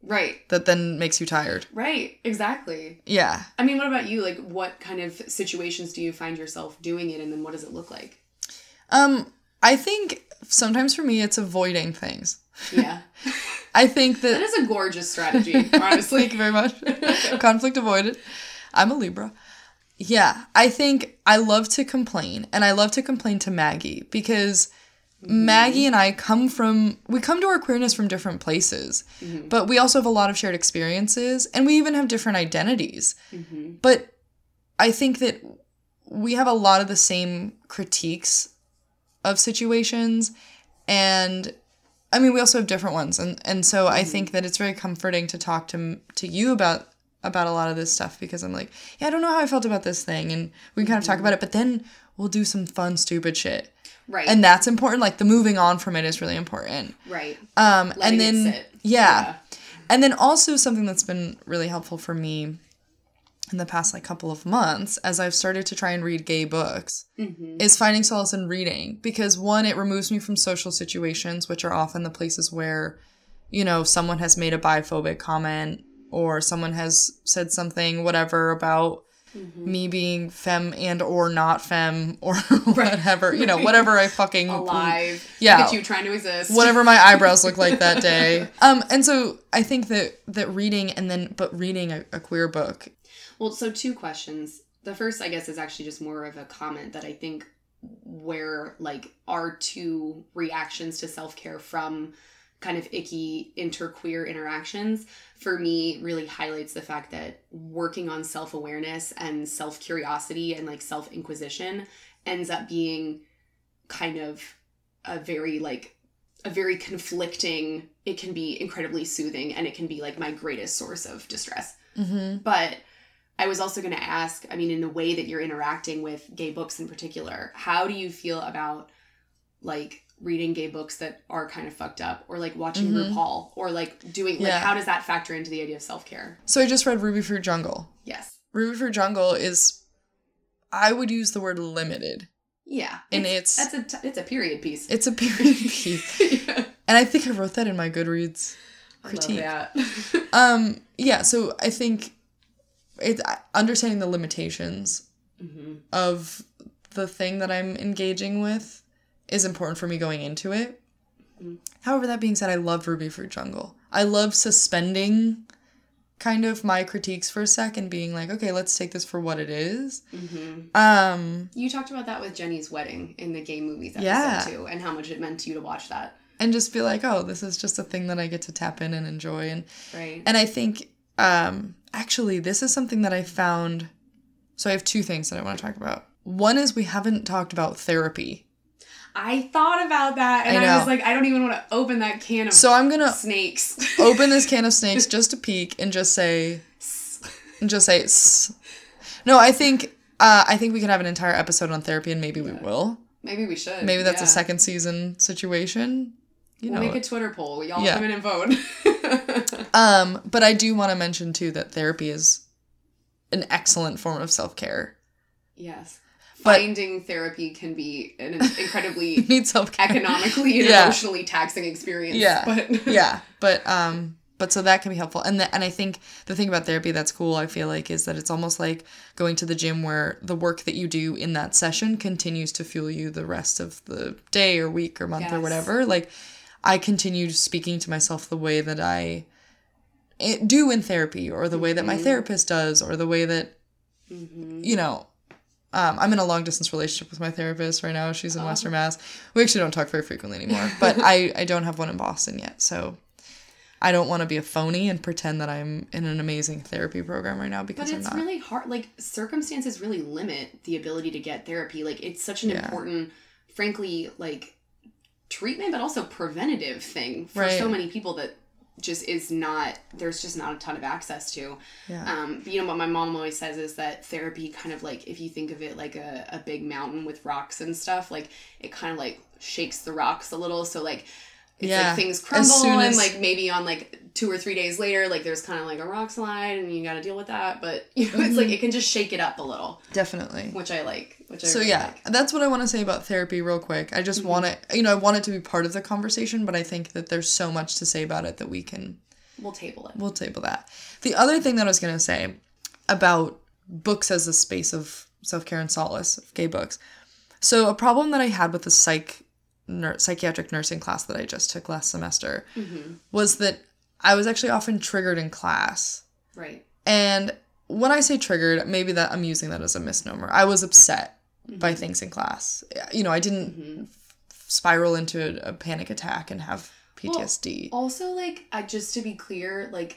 S3: Right.
S2: that then makes you tired.
S3: Right. Exactly.
S2: Yeah.
S3: I mean, what about you? Like, what kind of situations do you find yourself doing it, and then what does it look like?
S2: Um, I think sometimes for me it's avoiding things.
S3: Yeah.
S2: I think that...
S3: That is a gorgeous strategy, honestly.
S2: Thank you very much. Conflict avoided. I'm a Libra. Yeah, I think I love to complain, and I love to complain to Maggie, because mm-hmm. Maggie and I come from, we come to our queerness from different places, mm-hmm. but we also have a lot of shared experiences, and we even have different identities. Mm-hmm. But I think that we have a lot of the same critiques of situations, and I mean, we also have different ones, and, and so mm-hmm. I think that it's very comforting to talk to to you about about a lot of this stuff, because I'm like, yeah, I don't know how I felt about this thing, and we can kind of talk about it, but then we'll do some fun, stupid shit.
S3: Right.
S2: And that's important. Like, the moving on from it is really important.
S3: Right.
S2: Um,
S3: Letting
S2: and then,
S3: it sit.
S2: Yeah.
S3: yeah.
S2: And then also something that's been really helpful for me in the past, like, couple of months, as I've started to try and read gay books, mm-hmm. is finding solace in reading. Because, one, it removes me from social situations, which are often the places where, you know, someone has made a biphobic comment, or someone has said something, whatever, about mm-hmm. me being femme and or not femme, or whatever, right. you know, whatever I fucking...
S3: Alive.
S2: Yeah.
S3: Look at you trying to exist.
S2: Whatever my eyebrows look like that day. Um, and so I think that, that reading, and then, but reading a, a queer book...
S3: Well, so two questions. The first, I guess, is actually just more of a comment that I think where, like, our two reactions to self-care from kind of icky interqueer interactions, for me, really highlights the fact that working on self-awareness and self-curiosity and, like, self-inquisition ends up being kind of a very, like, a very conflicting, it can be incredibly soothing, and it can be, like, my greatest source of distress. Mm-hmm. But I was also going to ask, I mean, in the way that you're interacting with gay books in particular, how do you feel about, like, reading gay books that are kind of fucked up, or like watching mm-hmm. RuPaul, or like doing like yeah. how does that factor into the idea of self-care?
S2: So I just read Ruby Fruit Jungle.
S3: Yes.
S2: Ruby Fruit Jungle is, I would use the word limited.
S3: Yeah.
S2: And it's,
S3: it's that's a t- it's a period piece.
S2: It's a period piece. yeah. And I think I wrote that in my Goodreads critique.
S3: I love that.
S2: um yeah, so I think it's understanding the limitations mm-hmm. of the thing that I'm engaging with is important for me going into it. Mm-hmm. However, that being said, I love Ruby Fruit Jungle. I love suspending kind of my critiques for a sec and being like, okay, let's take this for what it is. Mm-hmm. Um,
S3: you talked about that with Jenny's Wedding in the Gay Movies episode
S2: yeah.
S3: too, and how much it meant to you to watch that.
S2: And just be like, oh, this is just a thing that I get to tap in and enjoy. And,
S3: right.
S2: and I think, um, actually, this is something that I found. So I have two things that I want to talk about. One is we haven't talked about therapy.
S3: I thought about that, and I, I was like, I don't even want to open that can of
S2: so I'm gonna
S3: snakes.
S2: Open this can of snakes just to peek and just say, and just say, S. No, I think, uh, I think we could have an entire episode on therapy, and maybe yeah. we will.
S3: Maybe we should.
S2: Maybe that's
S3: yeah.
S2: a second season situation. You
S3: we'll
S2: know,
S3: make a Twitter poll. We all
S2: yeah.
S3: come in and vote.
S2: um, but I do want to mention too that therapy is an excellent form of self-care.
S3: Yes.
S2: But
S3: finding therapy can be an incredibly
S2: need self-care.
S3: economically and
S2: yeah.
S3: emotionally taxing experience.
S2: Yeah.
S3: But
S2: yeah. But um but so that can be helpful. And the, and I think the thing about therapy that's cool, I feel like, is that it's almost like going to the gym, where the work that you do in that session continues to fuel you the rest of the day or week or month yes. or whatever. Like, I continue speaking to myself the way that I do in therapy, or the way that my therapist does, or the way that, mm-hmm. you know, Um, I'm in a long-distance relationship with my therapist right now. She's in oh. Western Mass. We actually don't talk very frequently anymore. But I, I don't have one in Boston yet. So I don't want to be a phony and pretend that I'm in an amazing therapy program right now, because I'm not.
S3: But it's really hard. Like, circumstances really limit the ability to get therapy. Like, it's such an yeah. important, frankly, like, treatment, but also preventative thing for
S2: right.
S3: so many people that just is not, there's just not a ton of access to.
S2: Yeah.
S3: Um, but you know what my mom always says is that therapy kind of like, if you think of it like a, a big mountain with rocks and stuff, like it kind of like shakes the rocks a little. So like, it's
S2: yeah.
S3: like things crumble
S2: as...
S3: and like maybe on like two or three days later, like there's kind of like a rock slide and you got to deal with that. But you know, mm-hmm. it's like, it can just shake it up a little.
S2: Definitely.
S3: Which I like. Which I
S2: so
S3: really
S2: yeah,
S3: like.
S2: That's what I want to say about therapy real quick. I just mm-hmm. want it, you know, I want it to be part of the conversation, but I think that there's so much to say about it that we can
S3: We'll table it.
S2: We'll table that. The other thing that I was going to say about books as a space of self-care and solace, of gay books. So a problem that I had with the psych ner- psychiatric nursing class that I just took last semester mm-hmm. was that I was actually often triggered in class.
S3: Right.
S2: And when I say triggered, maybe that I'm using that as a misnomer. I was upset mm-hmm. by things in class. You know, I didn't mm-hmm. spiral into a, a panic attack and have P T S D.
S3: Well, also, like, I, just to be clear, like,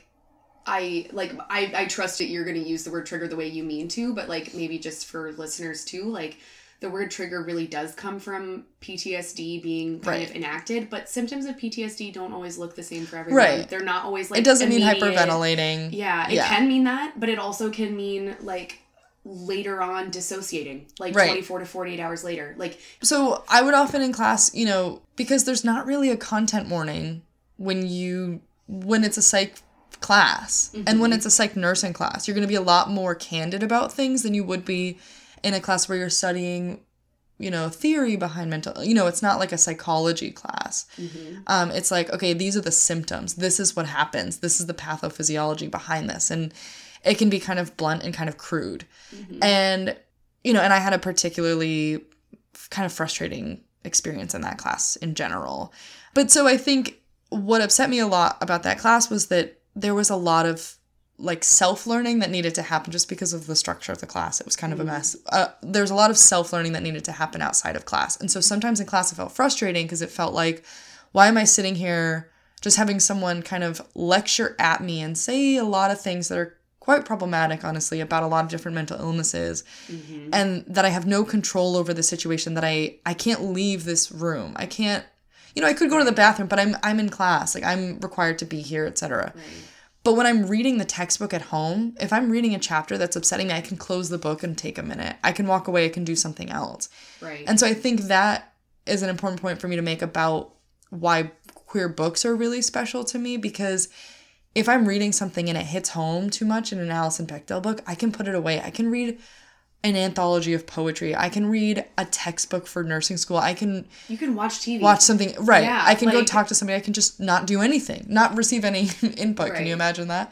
S3: I, like, I, I trust that you're going to use the word trigger the way you mean to, but, like, maybe just for listeners, too, like, the word trigger really does come from P T S D being kind
S2: right.
S3: of enacted, but symptoms of P T S D don't always look the same for everyone. Right. They're not always, like,
S2: it doesn't
S3: immediate.
S2: mean hyperventilating.
S3: Yeah, it yeah. can mean that, but it also can mean, like, later on dissociating, like right. twenty-four to forty-eight hours later. Like,
S2: so I would often in class, you know, because there's not really a content warning when you, when it's a psych class mm-hmm. and when it's a psych nursing class, you're going to be a lot more candid about things than you would be in a class where you're studying, you know, theory behind mental, you know, it's not like a psychology class. Mm-hmm. Um, it's like, okay, these are the symptoms. This is what happens. This is the pathophysiology behind this. And it can be kind of blunt and kind of crude. Mm-hmm. And, you know, and I had a particularly kind of frustrating experience in that class in general. But so I think what upset me a lot about that class was that there was a lot of like self-learning that needed to happen just because of the structure of the class. It was kind of mm-hmm. a mess. Uh, there's a lot of self-learning that needed to happen outside of class. And so sometimes in class it felt frustrating because it felt like, why am I sitting here just having someone kind of lecture at me and say a lot of things that are quite problematic, honestly, about a lot of different mental illnesses mm-hmm. and that I have no control over the situation, that I, I can't leave this room. I can't, you know, I could go to the bathroom, but I'm I'm in class. Like, I'm required to be here, et cetera. Right. But when I'm reading the textbook at home, if I'm reading a chapter that's upsetting me, I can close the book and take a minute. I can walk away. I can do something else.
S3: Right.
S2: And so I think that is an important point for me to make about why queer books are really special to me, because if I'm reading something and it hits home too much in an Alison Bechdel book, I can put it away. I can read an anthology of poetry. I can read a textbook for nursing school. I can...
S3: You can watch T V.
S2: Watch something. Right.
S3: Yeah,
S2: I can
S3: like,
S2: go talk to somebody. I can just not do anything. Not receive any input.
S3: Right.
S2: Can you imagine that?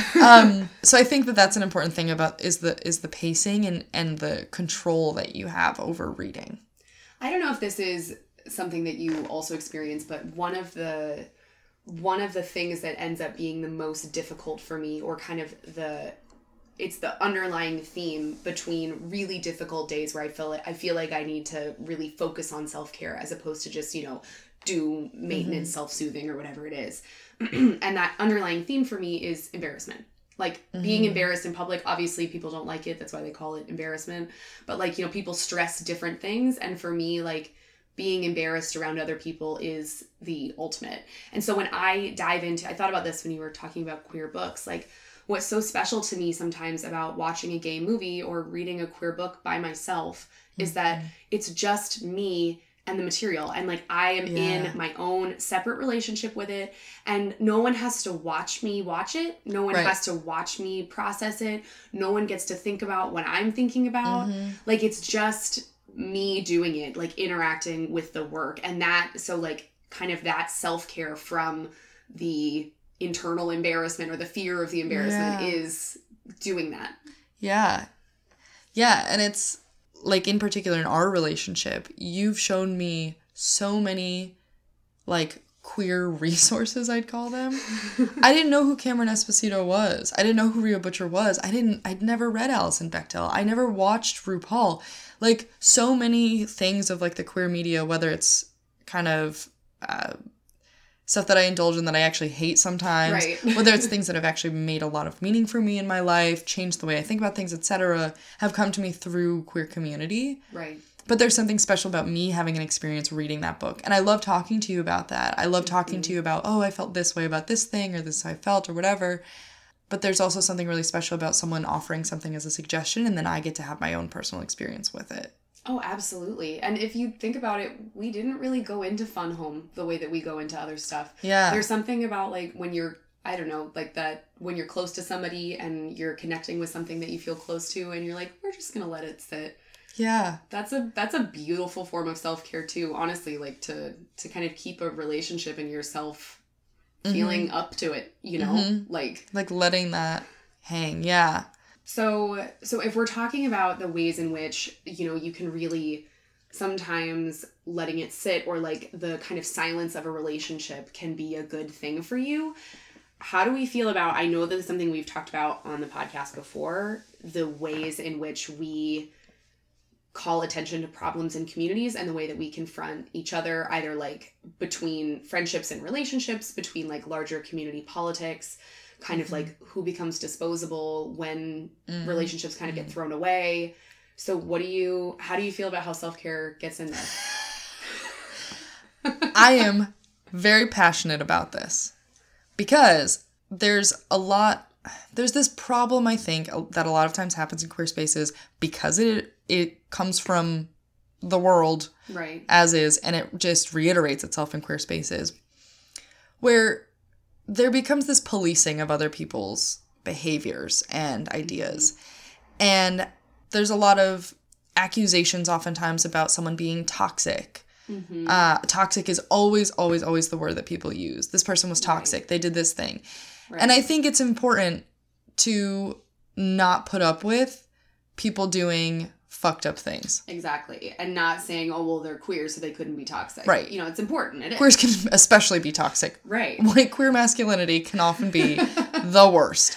S2: um, so I think that that's an important thing about is the is the pacing and, and the control that you have over reading.
S3: I don't know if this is something that you also experience, but one of the... One of the things that ends up being the most difficult for me, or kind of the, it's the underlying theme between really difficult days where I feel like, I feel like I need to really focus on self-care as opposed to just, you know, do maintenance mm-hmm. self-soothing or whatever it is. And that underlying theme for me is embarrassment. Like mm-hmm. being embarrassed in public, obviously people don't like it. That's why they call it embarrassment. But like, you know, people stress different things. And for me, like, being embarrassed around other people is the ultimate. And so when I dive into, I thought about this when you were talking about queer books, like what's so special to me sometimes about watching a gay movie or reading a queer book by myself mm-hmm. is that it's just me and the material. And like, I am yeah. in my own separate relationship with it, and no one has to watch me watch it. No one right. has to watch me process it. No one gets to think about what I'm thinking about. Mm-hmm. Like, it's just me doing it, like interacting with the work. And that, so like kind of that self-care from the internal embarrassment or the fear of the embarrassment yeah. is doing that.
S2: Yeah. Yeah. And it's like, in particular in our relationship, you've shown me so many like queer resources, I'd call them. I didn't know who Cameron Esposito was. I didn't know who Rhea Butcher was. I didn't, I'd never read Alison Bechdel. I never watched RuPaul. Like, so many things of, like, the queer media, whether it's kind of uh, stuff that I indulge in that I actually hate sometimes,
S3: right.
S2: whether it's things that have actually made a lot of meaning for me in my life, changed the way I think about things, et cetera, have come to me through queer community.
S3: Right.
S2: But there's something special about me having an experience reading that book. And I love talking to you about that. I love talking mm-hmm. to you about, oh, I felt this way about this thing, or this I felt, or whatever. But there's also something really special about someone offering something as a suggestion, and then I get to have my own personal experience with it.
S3: Oh, absolutely. And if you think about it, we didn't really go into Fun Home the way that we go into other stuff.
S2: Yeah.
S3: There's something about, like, when you're, I don't know, like that, when you're close to somebody and you're connecting with something that you feel close to, and you're like, we're just going to let it sit.
S2: Yeah.
S3: That's a that's a beautiful form of self-care too, honestly, like to to kind of keep a relationship and yourself feeling up to it, you know?
S2: Mm-hmm.
S3: Like
S2: like letting that hang. Yeah.
S3: So so if we're talking about the ways in which, you know, you can really sometimes letting it sit or like the kind of silence of a relationship can be a good thing for you. How do we feel about, I know this is something we've talked about on the podcast before, the ways in which we call attention to problems in communities and the way that we confront each other, either like between friendships and relationships, between like larger community politics, kind mm-hmm. of like who becomes disposable when mm-hmm. relationships kind of get thrown away. So what do you, how do you feel about how self-care gets in there?
S2: I am very passionate about this because there's a lot, there's this problem, I think, that a lot of times happens in queer spaces because it it comes from the world
S3: right.
S2: as is, and it just reiterates itself in queer spaces, where there becomes this policing of other people's behaviors and ideas. Mm-hmm. And there's a lot of accusations oftentimes about someone being toxic. Mm-hmm. Uh, toxic is always, always, always the word that people use. This person was toxic. Right. They did this thing. Right. And I think it's important to not put up with people doing fucked up things.
S3: Exactly. And not saying, oh, well, they're queer, so they couldn't be toxic.
S2: Right.
S3: You know, it's important. It
S2: Queers
S3: is.
S2: can especially be toxic.
S3: Right.
S2: Like, queer masculinity can often be the worst.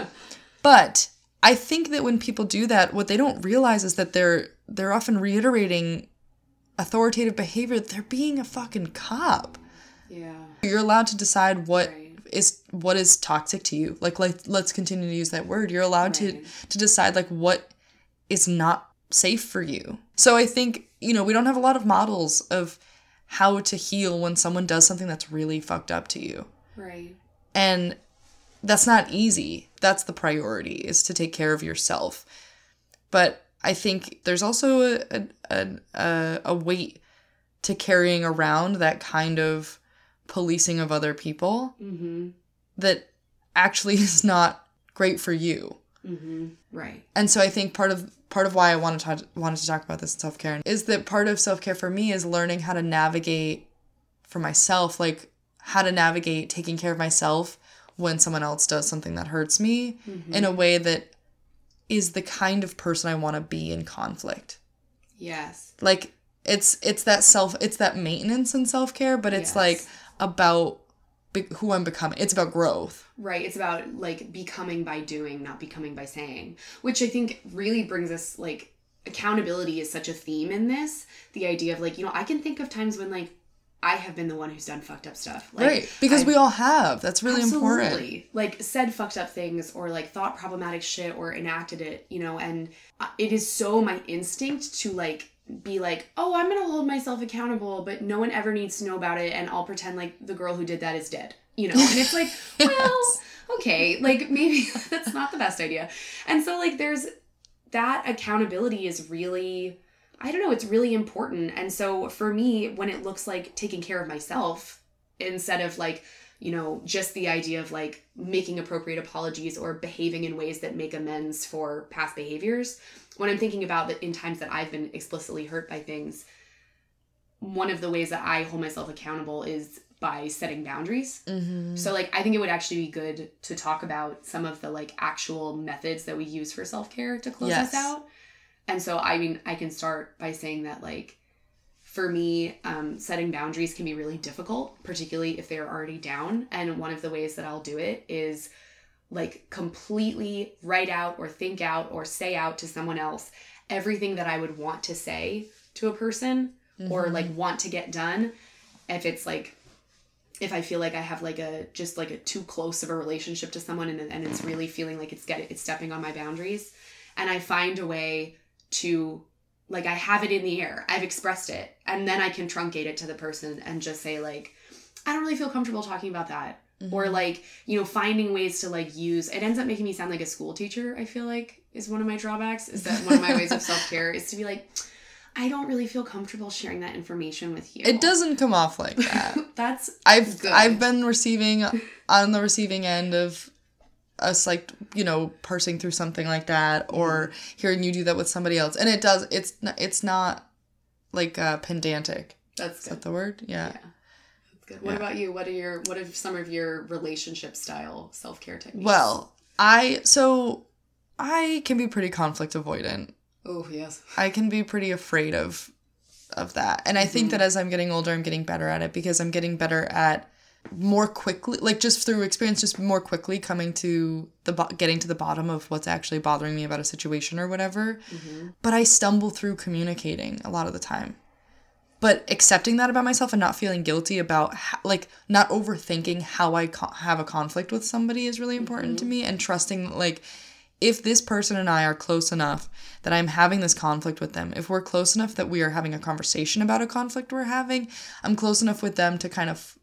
S2: But I think that when people do that, what they don't realize is that they're they're often reiterating authoritative behavior. They're being a fucking cop.
S3: Yeah.
S2: You're allowed to decide what
S3: right.
S2: is what is toxic to you. Like, like let's continue to use that word. You're allowed
S3: right.
S2: to to decide like what is not safe for you. So I think, you know, we don't have a lot of models of how to heal when someone does something that's really fucked up to you.
S3: Right.
S2: And that's not easy. That's the priority, is to take care of yourself. But I think there's also a a, a, a weight to carrying around that kind of policing of other people
S3: mm-hmm.
S2: that actually is not great for you.
S3: Mm-hmm. Right.
S2: And so I think part of part of why I wanted to talk, wanted to talk about this in self-care is that part of self-care for me is learning how to navigate for myself, like how to navigate taking care of myself when someone else does something that hurts me mm-hmm. in a way that is the kind of person I want to be in conflict.
S3: Yes.
S2: Like it's it's that self it's that maintenance and self-care, but it's yes. like about be- who I'm becoming. It's about growth.
S3: Right. It's about like becoming by doing, not becoming by saying, which I think really brings us like accountability is such a theme in this. The idea of like, you know, I can think of times when like I have been the one who's done fucked up stuff. Like,
S2: right. Because I've, we all have. That's really
S3: absolutely.
S2: important.
S3: Like said fucked up things or like thought problematic shit or enacted it, you know, and it is so my instinct to like be like, oh, I'm going to hold myself accountable, but no one ever needs to know about it. And I'll pretend like the girl who did that is dead, you know? And it's like, well, yes. okay, like maybe that's not the best idea. And so like there's that accountability is really, I don't know, it's really important. And so for me, when it looks like taking care of myself instead of like, you know, just the idea of like making appropriate apologies or behaving in ways that make amends for past behaviors, when I'm thinking about that in times that I've been explicitly hurt by things, one of the ways that I hold myself accountable is by setting boundaries. Mm-hmm. So like, I think it would actually be good to talk about some of the like actual methods that we use for self-care to close
S2: yes.
S3: us out. And so, I mean, I can start by saying that like, for me, um, setting boundaries can be really difficult, particularly if they're already down. And one of the ways that I'll do it is like completely write out or think out or say out to someone else everything that I would want to say to a person mm-hmm. or like want to get done. If it's like, if I feel like I have like a, just like a too close of a relationship to someone and, and it's really feeling like it's getting, it's stepping on my boundaries. And I find a way to like, I have it in the air. I've expressed it. And then I can truncate it to the person and just say like, I don't really feel comfortable talking about that. Mm-hmm. Or like, you know, finding ways to like use, it ends up making me sound like a school teacher, I feel like is one of my drawbacks, is that one of my ways of self-care is to be like, I don't really feel comfortable sharing that information with you.
S2: It doesn't come off like that.
S3: That's
S2: I've
S3: good.
S2: I've been receiving on the receiving end of us like, you know, parsing through something like that or hearing you do that with somebody else. And it does, it's not, it's not like uh, pedantic.
S3: That's
S2: Is
S3: good.
S2: that the word? Yeah.
S3: Yeah. That's good. What
S2: Yeah.
S3: about you? What are your what are some of your relationship style self-care techniques?
S2: Well, I so I can be pretty conflict avoidant.
S3: Oh, yes.
S2: I can be pretty afraid of of that. And I think that as I'm getting older, I'm getting better at it because I'm getting better at more quickly, like just through experience, just more quickly coming to the, bo- getting to the bottom of what's actually bothering me about a situation or whatever.
S3: Mm-hmm.
S2: But I stumble through communicating a lot of the time. But accepting that about myself and not feeling guilty about, how, like, not overthinking how I co- have a conflict with somebody is really important
S3: Mm-hmm.
S2: to me. And trusting, like, if this person and I are close enough that I'm having this conflict with them, if we're close enough that we are having a conversation about a conflict we're having, I'm close enough with them to kind of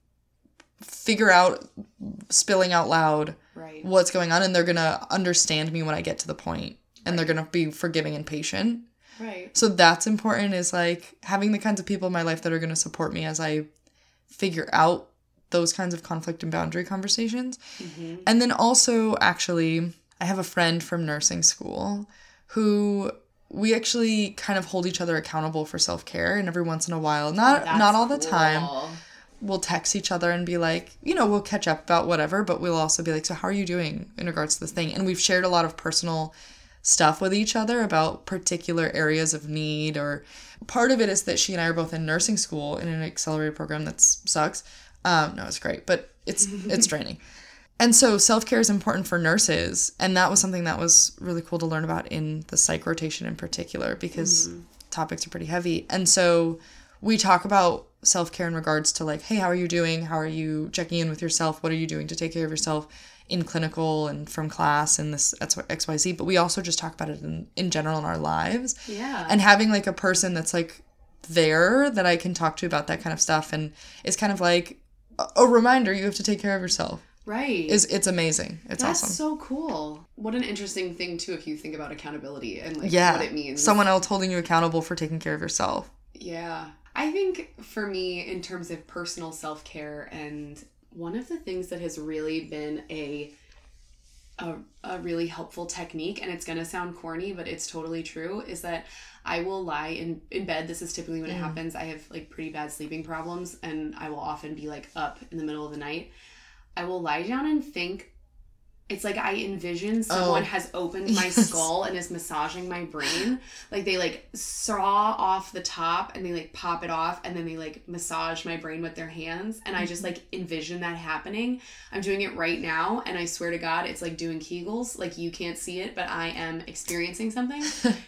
S2: figure out, spilling out loud,
S3: Right.
S2: what's going on, and they're going to understand me when I get to the point, and
S3: Right.
S2: they're going to be forgiving and patient.
S3: Right.
S2: So that's important, is like having the kinds of people in my life that are going to support me as I figure out those kinds of conflict and boundary conversations.
S3: Mm-hmm.
S2: And then also, actually, I have a friend from nursing school who we actually kind of hold each other accountable for self-care, and every once in a while, not
S3: That's
S2: not all the
S3: cool.
S2: time, we'll text each other and be like, you know, we'll catch up about whatever, but we'll also be like, so how are you doing in regards to this thing? And we've shared a lot of personal stuff with each other about particular areas of need, or part of it is that she and I are both in nursing school in an accelerated program that sucks. Um, no, it's great, but it's it's draining. And so self-care is important for nurses, and that was something that was really cool to learn about in the psych rotation in particular, because mm-hmm. topics are pretty heavy. And so we talk about self-care in regards to like, hey, how are you doing? How are you checking in with yourself? What are you doing to take care of yourself in clinical and from class and this X Y Z? But we also just talk about it in, in general in our lives.
S3: Yeah.
S2: And having like a person that's like there that I can talk to about that kind of stuff, and it's kind of like a, a reminder you have to take care of yourself.
S3: Right.
S2: Is it's amazing. It's
S3: That's
S2: awesome.
S3: so cool. What an interesting thing too if you think about accountability and like
S2: Yeah.
S3: what it means.
S2: Someone else holding you accountable for taking care of yourself.
S3: Yeah. I think for me, in terms of personal self-care, and one of the things that has really been a a, a really helpful technique, and it's going to sound corny, but it's totally true, is that I will lie in, in bed. This is typically when mm. it happens. I have like pretty bad sleeping problems, and I will often be like up in the middle of the night. I will lie down and think. It's like I envision someone oh. has opened my yes. skull and is massaging my brain. Like they like saw off the top and they like pop it off, and then they like massage my brain with their hands. And I just like envision that happening. I'm doing it right now, and I swear to God, it's like doing Kegels. Like you can't see it, but I am experiencing something.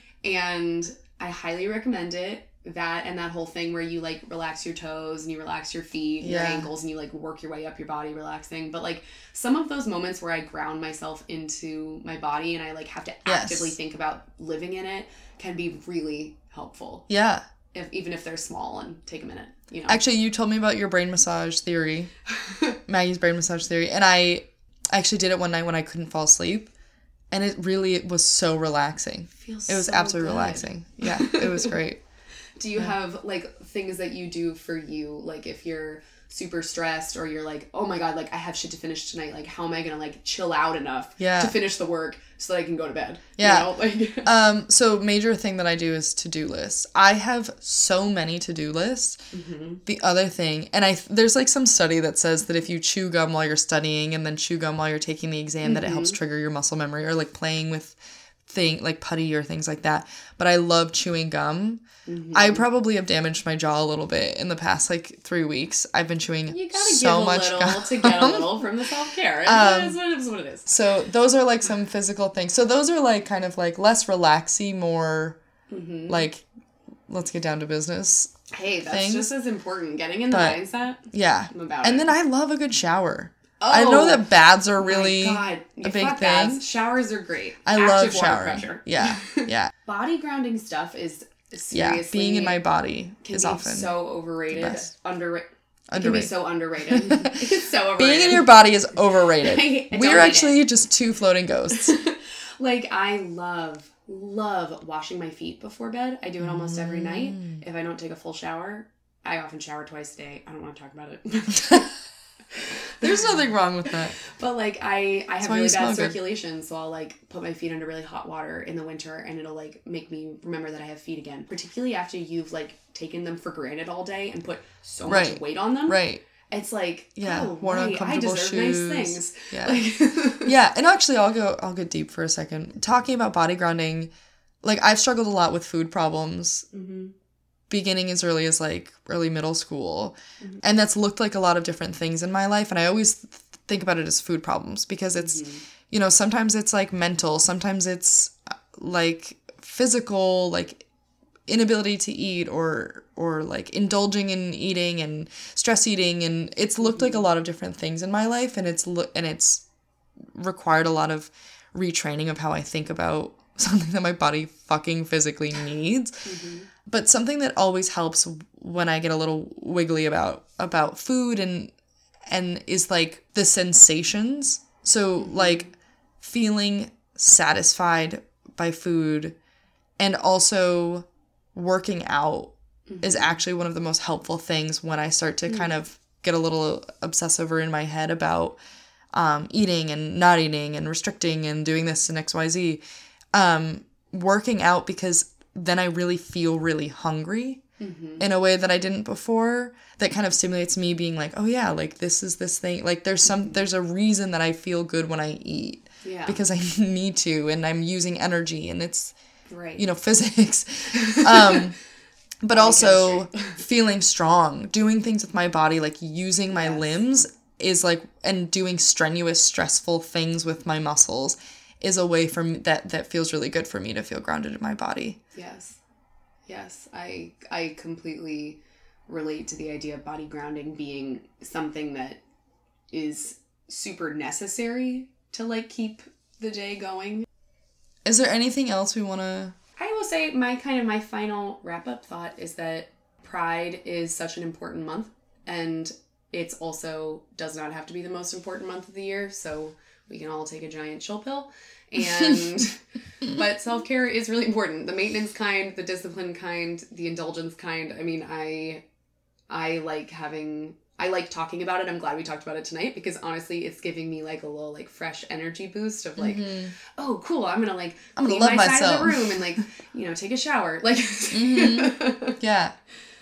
S3: And I highly recommend it. That and that whole thing where you like relax your toes and you relax your feet and yeah. your ankles and you like work your way up your body relaxing. But like some of those moments where I ground myself into my body and I like have to
S2: yes.
S3: actively think about living in it can be really helpful.
S2: Yeah.
S3: If even if they're small and take a minute, you know.
S2: Actually, you told me about your brain massage theory. Maggie's brain massage theory. And I actually did it one night when I couldn't fall asleep. And it really was so relaxing.
S3: Feels
S2: it was
S3: so
S2: absolutely
S3: good.
S2: relaxing. Yeah, it was great.
S3: Do you have, like, things that you do for you? Like, if you're super stressed or you're like, oh my God, like, I have shit to finish tonight. Like, how am I going to, like, chill out enough
S2: yeah.
S3: to finish the work so that I can go to bed?
S2: Yeah.
S3: You know? Like,
S2: um, so, major thing that I do is to-do lists. I have so many to-do lists.
S3: Mm-hmm.
S2: The other thing, and I there's, like, some study that says that if you chew gum while you're studying and then chew gum while you're taking the exam, mm-hmm. that it helps trigger your muscle memory, or, like, playing with thing like putty or things like that. But I love chewing gum. Mm-hmm. I probably have damaged my jaw a little bit in the past like three weeks. I've been chewing you gotta so give a much
S3: little
S2: gum
S3: to get a little from the self-care.
S2: Um,
S3: it is what it is what it is.
S2: So those are like some physical things. So those are like kind of like less relaxy, more mm-hmm. like let's get down to business.
S3: Hey, that's
S2: things.
S3: just as important. Getting in the but, mindset.
S2: Yeah.
S3: I'm about
S2: and
S3: it.
S2: then I love a good shower.
S3: Oh,
S2: I know that baths are really
S3: God.
S2: a big
S3: Fuck
S2: thing.
S3: Baths. Showers are great.
S2: I
S3: Active
S2: love
S3: water
S2: showering.
S3: Pressure.
S2: Yeah, yeah.
S3: Body grounding stuff is seriously
S2: yeah. Being in my body
S3: can
S2: is
S3: be
S2: often
S3: so overrated. Underrated. It can
S2: Underrated.
S3: be so underrated. It's so overrated.
S2: Being in your body is overrated.
S3: I, I
S2: We're actually it. just two floating ghosts.
S3: Like I love, love washing my feet before bed. I do it almost every
S2: mm.
S3: night. If I don't take a full shower, I often shower twice a day. I don't want to talk about it.
S2: There's nothing wrong with that.
S3: But like I, I have
S2: why
S3: really
S2: you
S3: bad
S2: smell good.
S3: circulation, so I'll like put my feet under really hot water in the winter, and it'll like make me remember that I have feet again. Particularly after you've like taken them for granted all day and put so
S2: right.
S3: much weight on them.
S2: Right.
S3: it's like,
S2: Yeah,
S3: oh,
S2: worn
S3: right, I
S2: uncomfortable
S3: deserve
S2: shoes.
S3: nice things.
S2: Yeah.
S3: Like,
S2: Yeah, and actually I'll go I'll go deep for a second. Talking about body grounding, like I've struggled a lot with food problems.
S3: Mm-hmm.
S2: Beginning as early as like early middle school.
S3: Mm-hmm.
S2: And that's looked like a lot of different things in my life, and I always th- think about it as food problems because it's
S3: Mm-hmm.
S2: you know, sometimes it's like mental, sometimes it's uh, like physical, like inability to eat or or like indulging in eating and stress eating, and it's looked
S3: Mm-hmm.
S2: like a lot of different things in my life, and it's lo- and it's required a lot of retraining of how I think about something that my body fucking physically needs.
S3: Mm-hmm.
S2: But something that always helps when I get a little wiggly about about food and and is like the sensations. So
S3: Mm-hmm.
S2: like feeling satisfied by food and also working out
S3: Mm-hmm.
S2: is actually one of the most helpful things when I start to kind of get a little obsessive or in my head about um, eating and not eating and restricting and doing this and X Y Z. Um, working out, because then I really feel really hungry
S3: Mm-hmm.
S2: in a way that I didn't before, that kind of stimulates me being like, oh yeah, like this is this thing, like there's some there's a reason that I feel good when I eat,
S3: Yeah.
S2: because I need to, and I'm using energy, and it's,
S3: Right.
S2: you know, physics. um but also
S3: chemistry.
S2: feeling strong, doing things with my body, like using my
S3: Yes.
S2: limbs is like, and doing strenuous, stressful things with my muscles is a way for me that that feels really good for me to feel grounded in my body.
S3: Yes. Yes. I I completely relate to the idea of body grounding being something that is super necessary to like keep the day going.
S2: Is there anything else we want to...
S3: I will say my kind of my final wrap up thought is that Pride is such an important month, and it's also does not have to be the most important month of the year, so we can all take a giant chill pill. And but self-care is really important. The maintenance kind, the discipline kind, the indulgence kind. I mean, I I like having I like talking about it. I'm glad we talked about it tonight, because honestly, it's giving me like a little like fresh energy boost of like,
S2: Mhm.
S3: oh, cool, I'm gonna like
S2: I'm gonna
S3: clean
S2: love
S3: my side
S2: myself.
S3: of the room and like, you know, take a shower. Like,
S2: Mhm. Yeah.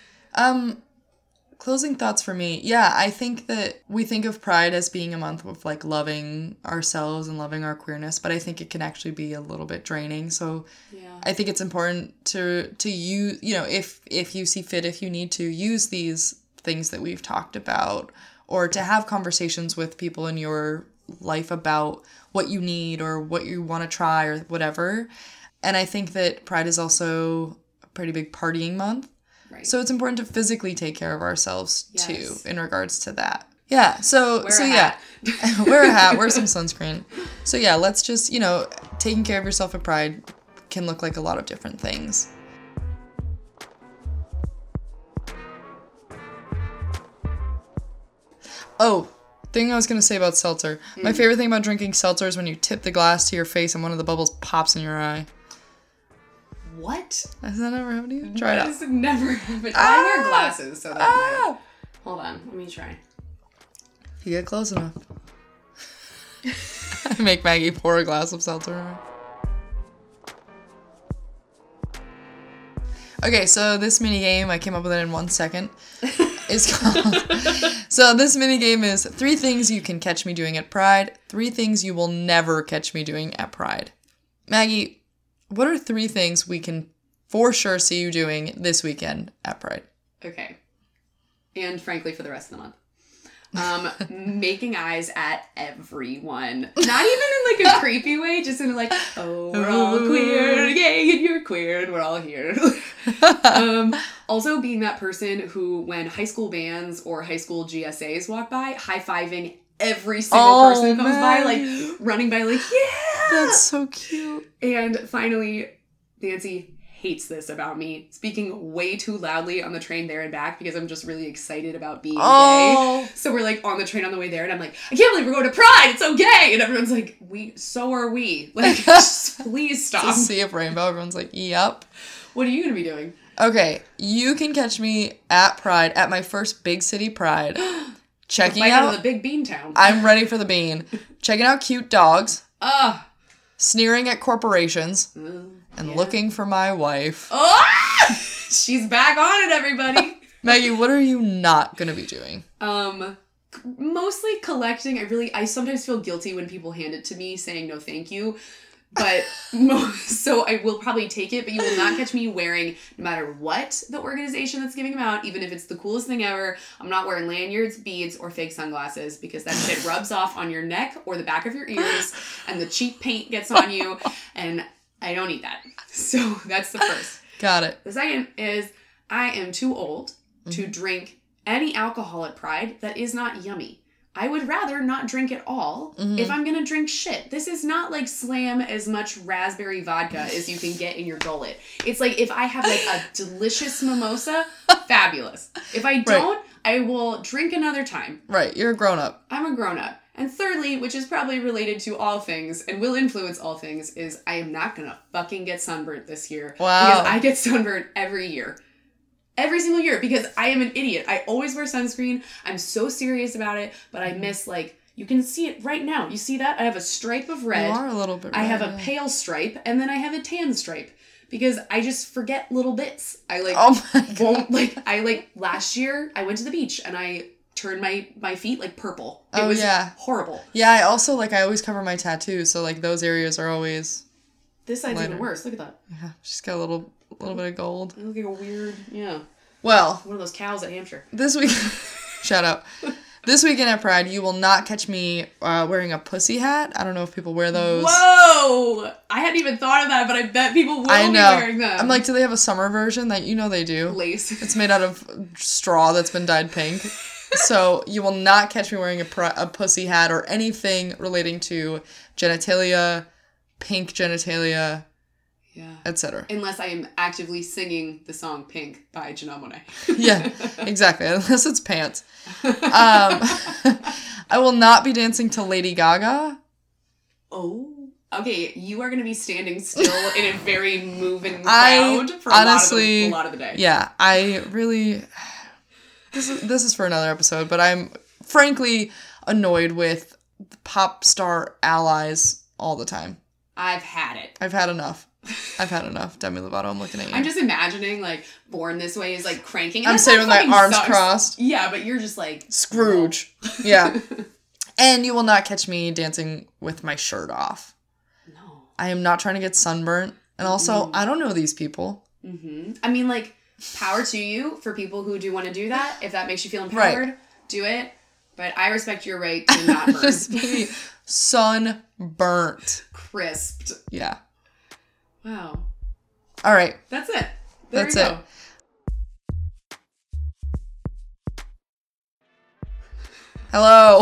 S2: Um, closing thoughts for me. Yeah, I think that we think of Pride as being a month of like loving ourselves and loving our queerness, but I think it can actually be a little bit draining. So
S3: yeah.
S2: I think it's important to to use, you know, if if you see fit, if you need to use these things that we've talked about, or to have conversations with people in your life about what you need or what you want to try or whatever. And I think that Pride is also a pretty big partying month.
S3: Right.
S2: So it's important to physically take care of ourselves too,
S3: Yes.
S2: in regards to that. Yeah. So
S3: Wear
S2: so
S3: a
S2: yeah,
S3: hat.
S2: wear a hat, wear some sunscreen. So yeah, let's just, you know, taking care of yourself at Pride can look like a lot of different things. Oh, thing I was gonna say about seltzer.
S3: Mm.
S2: My favorite thing about drinking seltzer is when you tip the glass to your face and one of the bubbles pops in your eye.
S3: What?
S2: Has that ever happened to you? Try it
S3: That
S2: out.
S3: has never happened.
S2: Ah!
S3: I wear glasses, so that
S2: Ah!
S3: might. Hold on, let me try.
S2: If you get close enough. I make Maggie pour a glass of seltzer. Okay, so this mini game, I came up with it in one second, is called... So this mini game is three things you can catch me doing at Pride, three things you will never catch me doing at Pride. Maggie, what are three things we can for sure see you doing this weekend at Pride?
S3: Okay. And frankly, for the rest of the month. Um, making eyes at everyone. Not even in like a creepy way, just in like, oh, we're all queer, yay, and you're queer, and we're all here. um, also being that person who, when high school bands or high school G S As walk by, high-fiving every single
S2: Oh,
S3: person that comes by,
S2: man.
S3: like running by like, yeah!
S2: That's so cute.
S3: And finally, Nancy hates this about me, speaking way too loudly on the train there and back because I'm just really excited about being
S2: Oh.
S3: gay. So we're like on the train on the way there and I'm like, I can't believe we're going to Pride, it's so gay! And everyone's like, we, so are we. Like, just please stop.
S2: To see a rainbow, everyone's like, yep.
S3: What are you going to be doing?
S2: Okay, you can catch me at Pride, at my first big city Pride, checking
S3: Right out
S2: out...
S3: of the big bean town.
S2: I'm ready for the bean. Checking out cute dogs,
S3: Ugh.
S2: sneering at corporations,
S3: Uh,
S2: and
S3: yeah.
S2: looking for my wife.
S3: Oh! She's back on it, everybody.
S2: Maggie, what are you not going to be doing?
S3: Um, c- mostly collecting. I really, I sometimes feel guilty when people hand it to me saying no thank you. But, mo- so I will probably take it, but you will not catch me wearing, no matter what the organization that's giving them out, even if it's the coolest thing ever, I'm not wearing lanyards, beads, or fake sunglasses, because that shit rubs off on your neck or the back of your ears, and the cheap paint gets on you, and I don't need that. So that's the first.
S2: Got it.
S3: The second is, I am too old mm-hmm. to drink any alcohol at Pride that is not yummy. I would rather not drink at all mm-hmm. if I'm going to drink shit. This is not like slam as much raspberry vodka as you can get in your gullet. It's like if I have like a delicious mimosa, fabulous. If I don't, right. I will drink another time.
S2: Right. You're a grown-up.
S3: I'm a grown-up. And thirdly, which is probably related to all things and will influence all things, is I am not going to fucking get sunburnt this year.
S2: Wow.
S3: Because I get sunburnt every year. Every single year, because I am an idiot. I always wear sunscreen. I'm so serious about it, but I miss, like, you can see it right now. You see that? I have a stripe of red.
S2: You are a little bit red.
S3: I have a
S2: yeah.
S3: pale stripe, and then I have a tan stripe. Because I just forget little bits. I, like,
S2: oh my God.
S3: won't, like, I, like, last year, I went to the beach, and I turned my, my feet, like, purple. It
S2: oh,
S3: was
S2: yeah.
S3: horrible.
S2: Yeah, I also, like, I always cover my tattoos, so, like, those areas are always...
S3: This side's
S2: lighter.
S3: even worse. Look at that.
S2: Yeah, she's got a little, little bit of gold.
S3: I look like a weird, yeah.
S2: Well,
S3: one of those cows at Hampshire.
S2: This week, shout out. This weekend at Pride, you will not catch me uh, wearing a pussy hat. I don't know if people wear those.
S3: Whoa! I hadn't even thought of that, but I bet people will
S2: I know.
S3: be wearing them.
S2: I'm like, do they have a summer version that you know they do?
S3: Lace.
S2: It's made out of straw that's been dyed pink. So you will not catch me wearing a, pr- a pussy hat or anything relating to genitalia, pink genitalia.
S3: Yeah.
S2: et cetera.
S3: Unless I am actively singing the song Pink by Janelle Monáe.
S2: Yeah, exactly. Unless it's pants. Um, I will not be dancing to Lady Gaga.
S3: Oh. Okay, you are going to be standing still in a very moving crowd
S2: I,
S3: for
S2: honestly,
S3: a lot, of the, a lot of the day.
S2: Yeah, I really... This is, this is for another episode, but I'm frankly annoyed with pop star allies all the time.
S3: I've had it.
S2: I've had enough. I've had enough. Demi Lovato, I'm looking at you.
S3: I'm just imagining, like, Born This Way is, like, cranking.
S2: I'm sitting with my arms sucks. crossed.
S3: Yeah, but you're just, like...
S2: Scrooge. Whoa. Yeah. And you will not catch me dancing with my shirt off.
S3: No.
S2: I am not trying to get sunburnt. And also, mm. I don't know these people.
S3: Mm-hmm. I mean, like, power to you for people who do want to do that. If that makes you feel empowered, right. do it. But I respect your right to not burn.
S2: Just be sunburnt.
S3: Crisped.
S2: Yeah.
S3: Wow.
S2: All right.
S3: That's it. There
S2: That's
S3: we
S2: it.
S3: go.
S2: Hello.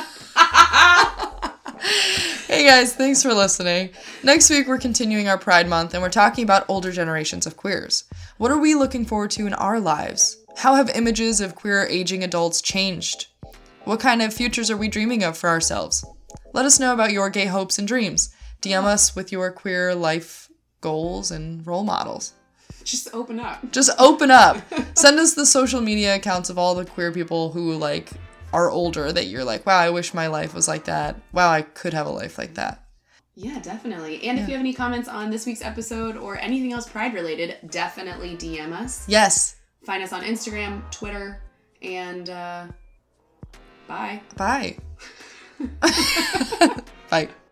S2: Hey guys, thanks for listening. Next week we're continuing our Pride Month and we're talking about older generations of queers. What are we looking forward to in our lives? How have images of queer aging adults changed? What kind of futures are we dreaming of for ourselves? Let us know about your gay hopes and dreams. D M us with your queer life goals and role models.
S3: Just open up.
S2: Just open up. Send us the social media accounts of all the queer people who, like, are older that you're like, wow, I wish my life was like that. Wow, I could have a life like that.
S3: Yeah, definitely. And
S2: yeah.
S3: if you have any comments on this week's episode or anything else Pride related, definitely D M us.
S2: Yes.
S3: Find us on Instagram, Twitter, and uh, bye.
S2: Bye. Bye.